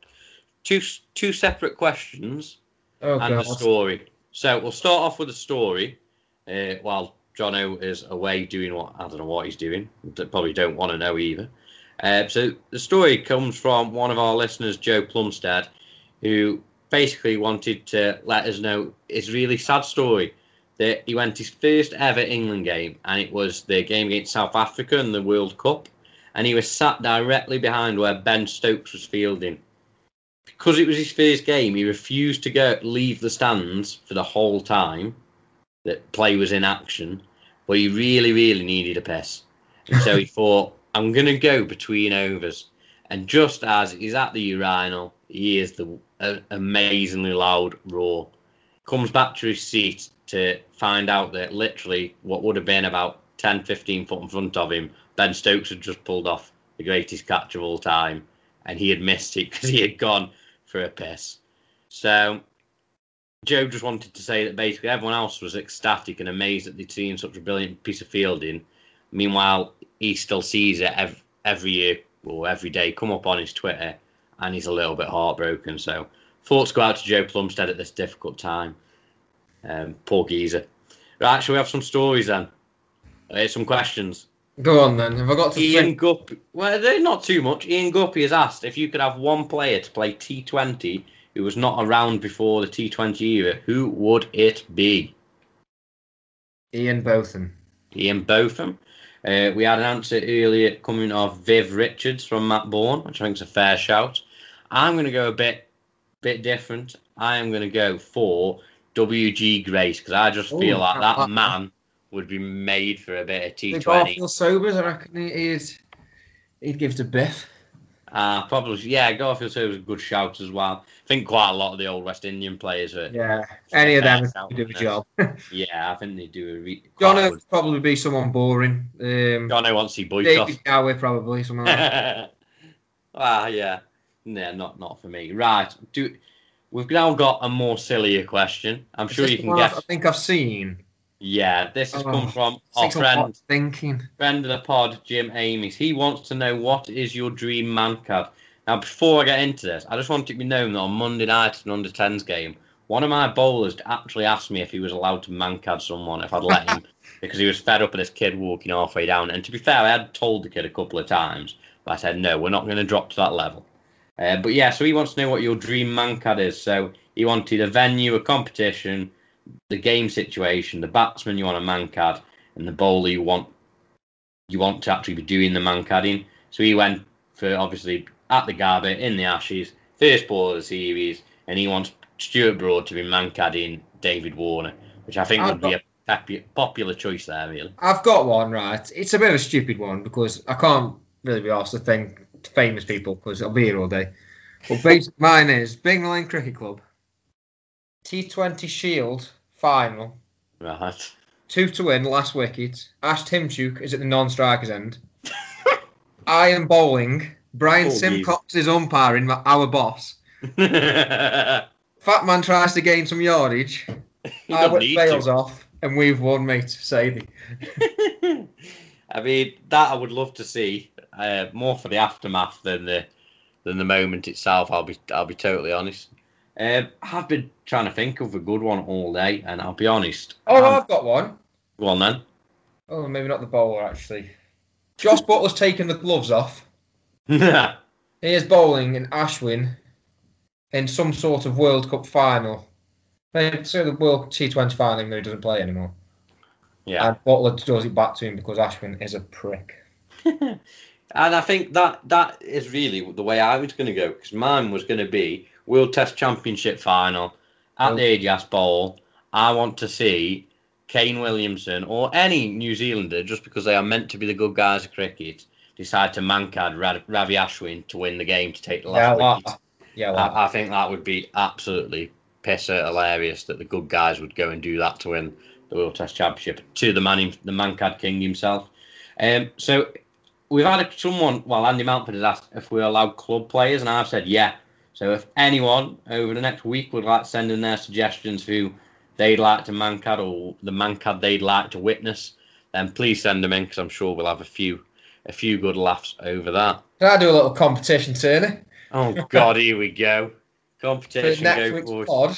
two separate questions and a story. So, we'll start off with a story while Jono is away doing what... I don't know what he's doing. Probably don't want to know either. So the story comes from one of our listeners, Joe Plumstead, who basically wanted to let us know his really sad story that he went his first ever England game, and it was the game against South Africa in the World Cup, and he was sat directly behind where Ben Stokes was fielding. Because it was his first game, he refused to leave the stands for the whole time that play was in action, but he really, really needed a piss. And so he thought, I'm going to go between overs. And just as he's at the urinal, he hears the amazingly loud roar. Comes back to his seat to find out that literally what would have been about 10, 15 foot in front of him, Ben Stokes had just pulled off the greatest catch of all time. And he had missed it because he had gone for a piss. So Joe just wanted to say that basically everyone else was ecstatic and amazed that they'd seen such a brilliant piece of fielding. Meanwhile, he still sees it every year or every day come up on his Twitter, and he's a little bit heartbroken. So, thoughts go out to Joe Plumstead at this difficult time. Poor geezer. Right, shall we have some stories then? Some questions. Go on then. Have I got to Ian Guppy? Well, they're not too much. Ian Guppy has asked if you could have one player to play T20 who was not around before the T20 era, who would it be? Ian Botham. Ian Botham. We had an answer earlier coming off Viv Richards from Matt Bourne, which I think is a fair shout. I'm going to go a bit different. I am going to go for WG Grace because I just feel like that man would be made for a bit of T20. Garfield Sobers, I reckon he'd give to Biff. Probably, yeah. Garfield Sobers is a good shout as well. I think quite a lot of the old West Indian players are. Yeah, any of them would do a job. Yeah, I think they do a. Jono would probably be someone boring. Jono wants to see Boycott. David Gower probably someone like that. Yeah. No, not for me. Right. We've now got a more sillier question. I'm sure you can guess. I think I've seen. Yeah, this has come from our friend of the pod, Jim Amies. He wants to know, what is your dream man card? Now, before I get into this, I just want it to be known that on Monday night, an under-10s game, one of my bowlers actually asked me if he was allowed to man-card someone, if I'd let him, because he was fed up with this kid walking halfway down. And to be fair, I had told the kid a couple of times, but I said, no, we're not going to drop to that level. But yeah, so he wants to know what your dream man card is. So he wanted a venue, a competition, the game situation, the batsman you want a man card, and the bowler you want to actually be doing the man carding. So he went for, obviously, at the Gabba, in the Ashes, first ball of the series, and he wants Stuart Broad to be man carding David Warner, which I think would be a popular choice there, really. I've got one, right. It's a bit of a stupid one because I can't really be asked to thank famous people because I'll be here all day. But basically, mine is Bingley Lane Cricket Club. T20 Shield final. Right. 2-1 last wicket. Ash Timchuk is at the non-strikers end. I am bowling. Brian Simcox is umpiring, our boss. Fat man tries to gain some yardage. I whip Bales off, and we've won, mate. Sadie. I mean, that I would love to see. More for the aftermath than the moment itself. I'll be totally honest. I've been trying to think of a good one all day, and I'll be honest. I've got one. Go on then. Oh, maybe not the bowler actually. Josh Butler's taken the gloves off. He is bowling in Ashwin in some sort of World Cup final. Maybe the World T20 final, even though he doesn't play anymore. Yeah. And Butler does it back to him because Ashwin is a prick. And I think that is really the way I was going to go, because mine was going to be World Test Championship final at the Ageas Bowl. I want to see Kane Williamson or any New Zealander, just because they are meant to be the good guys of cricket, decide to mankad Ravi Ashwin to win the game to take the last wicket. I think that would be absolutely pisser hilarious that the good guys would go and do that to win the World Test Championship to the mankad king himself. So we've had someone, Andy Mountford has asked if we allowed club players, and I've said yeah. So if anyone over the next week would like to send in their suggestions who they'd like to mankad or the mankad they'd like to witness, then please send them in, because I'm sure we'll have a few good laughs over that. Can I do a little competition, Tony? Oh God, here we go. Competition. For next week's pod.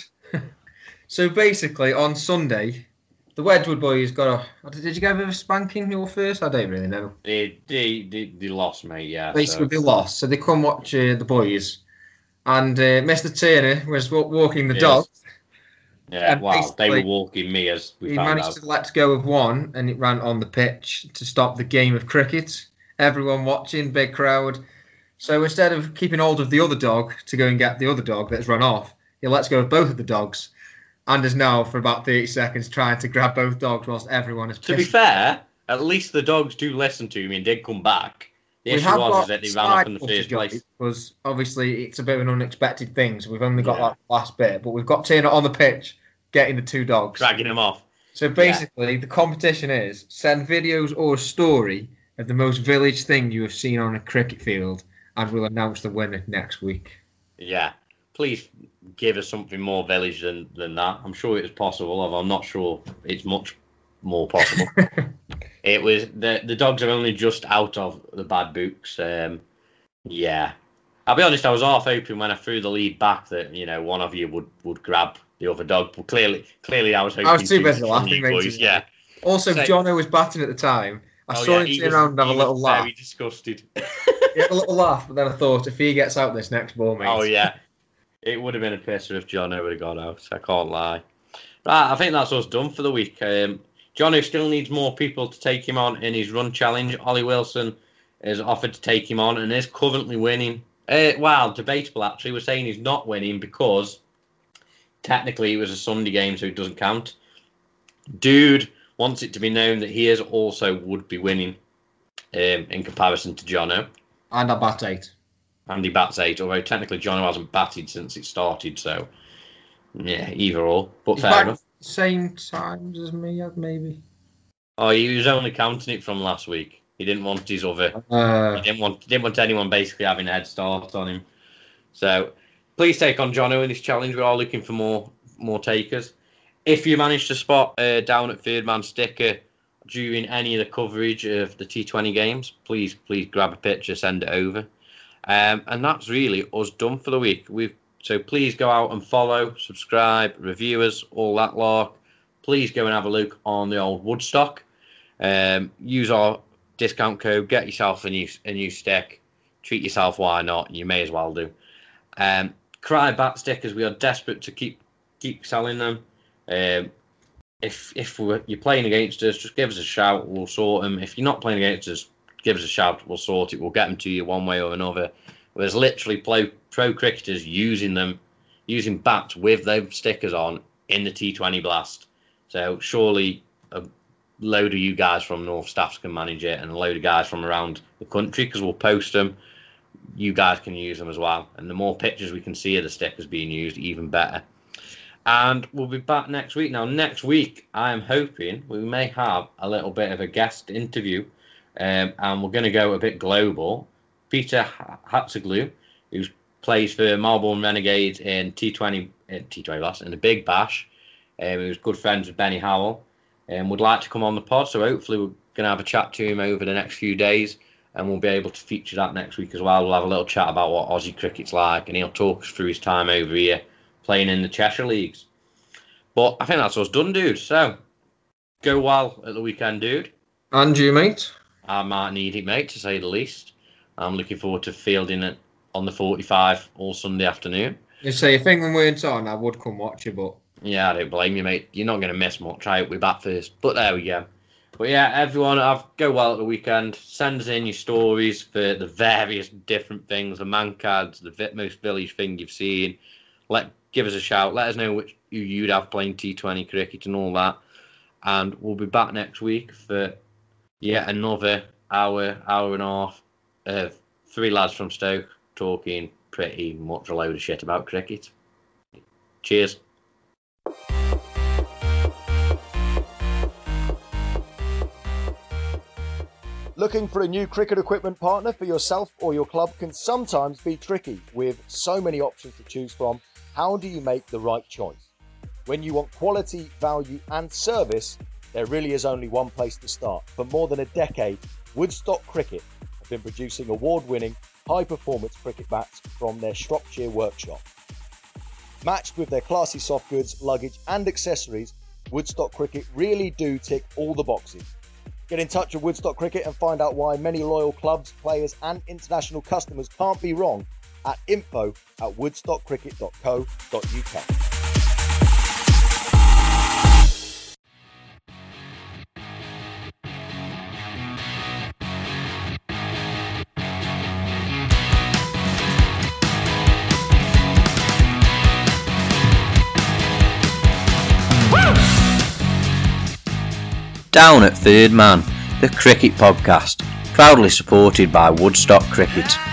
So basically, on Sunday, the Wedgwood boys got a. Did you give them a spanking your first? I don't really know. They lost, mate. Yeah. Basically, they lost, so they come watch the boys, and Mr. Turner was walking the dog. Yeah, they were walking me as we found out. He managed to let go of one, and it ran on the pitch to stop the game of cricket. Everyone watching, big crowd. So instead of keeping hold of the other dog to go and get the other dog that's run off, he lets go of both of the dogs, and is now for about 30 seconds trying to grab both dogs whilst everyone is pissed. To be fair, at least the dogs do listen to me and did come back. The issue was that they ran off in the first place. Because obviously it's a bit of an unexpected thing, so we've only got that last bit, but we've got Turner on the pitch getting the two dogs. Dragging them off. So basically, the competition is send videos or a story of the most village thing you have seen on a cricket field, and we'll announce the winner next week. Yeah. Please give us something more village than that. I'm sure it is possible, although I'm not sure it's much more possible. It was the dogs are only just out of the bad books. Yeah. I'll be honest, I was half hoping when I threw the lead back that, one of you would grab the other dog. But clearly I was hoping. I was too busy laughing, boys. Yeah. Also, Jono was batting at the time. I saw him turn around and have a little laugh. Very disgusted. He had a little laugh, but then I thought, if he gets out this next ball, mate. Oh, yeah. It would have been a pisser if Jono would have got out. I can't lie. Right, I think that's us done for the week. Jono still needs more people to take him on in his run challenge. Ollie Wilson has offered to take him on and is currently winning. Debatable, actually. We're saying he's not winning because technically it was a Sunday game, so it doesn't count. Dude wants it to be known that he would be winning in comparison to Jono. And I bat 8. And he bats 8, although technically Jono hasn't batted since it started, so yeah, either or. But he's fair enough. Same times as me, maybe. Oh, he was only counting it from last week. He didn't want his other. He didn't want anyone basically having a head start on him. So please take on Jono in this challenge. We are looking for more takers. If you manage to spot down at Third Man Sticker during any of the coverage of the T20 games, please grab a picture, send it over. And that's really us done for the week. So please go out and follow, subscribe, review us, all that lark. Please go and have a look on the old Woodstock. Use our discount code, get yourself a new stick. Treat yourself, why not? You may as well do. Cry bat stickers, we are desperate to keep selling them. If you're playing against us, just give us a shout, we'll sort them. If you're not playing against us, give us a shout, we'll sort it, we'll get them to you one way or another. There's literally pro cricketers using bats with those stickers on in the T20 Blast. So surely a load of you guys from North Staffs can manage it, and a load of guys from around the country, because we'll post them. You guys can use them as well, and the more pictures we can see of the stickers being used, even better. And we'll be back next week. Now, next week, I am hoping we may have a little bit of a guest interview, and we're going to go a bit global. Peter Hatzeglu, who plays for Marlborough Renegades in T20 last in the Big Bash, who's good friends with Benny Howell, and would like to come on the pod. So hopefully we're going to have a chat to him over the next few days, and we'll be able to feature that next week as well. We'll have a little chat about what Aussie cricket's like, and he'll talk us through his time over here playing in the Cheshire Leagues. But I think that's us done, dude. So, go well at the weekend, dude. And you, mate? I might need it, mate, to say the least. I'm looking forward to fielding it on the 45 all Sunday afternoon. You say, if England weren't on, I would come watch you, but... Yeah, I don't blame you, mate. You're not going to miss much. I hope we're back first. But there we go. But yeah, everyone, go well at the weekend. Send us in your stories for the various different things, the Mancads, the most village thing you've seen. Give us a shout. Let us know who you'd have playing T20 cricket and all that. And we'll be back next week for yet another hour and a half of three lads from Stoke talking pretty much a load of shit about cricket. Cheers. Looking for a new cricket equipment partner for yourself or your club can sometimes be tricky. With so many options to choose from, how do you make the right choice? When you want quality, value and service, there really is only one place to start. For more than a decade, Woodstock Cricket have been producing award-winning, high-performance cricket bats from their Shropshire workshop. Matched with their classy soft goods, luggage and accessories, Woodstock Cricket really do tick all the boxes. Get in touch with Woodstock Cricket and find out why many loyal clubs, players and international customers can't be wrong at info@woodstockcricket.co.uk. Down at Third Man, the cricket podcast, proudly supported by Woodstock Cricket.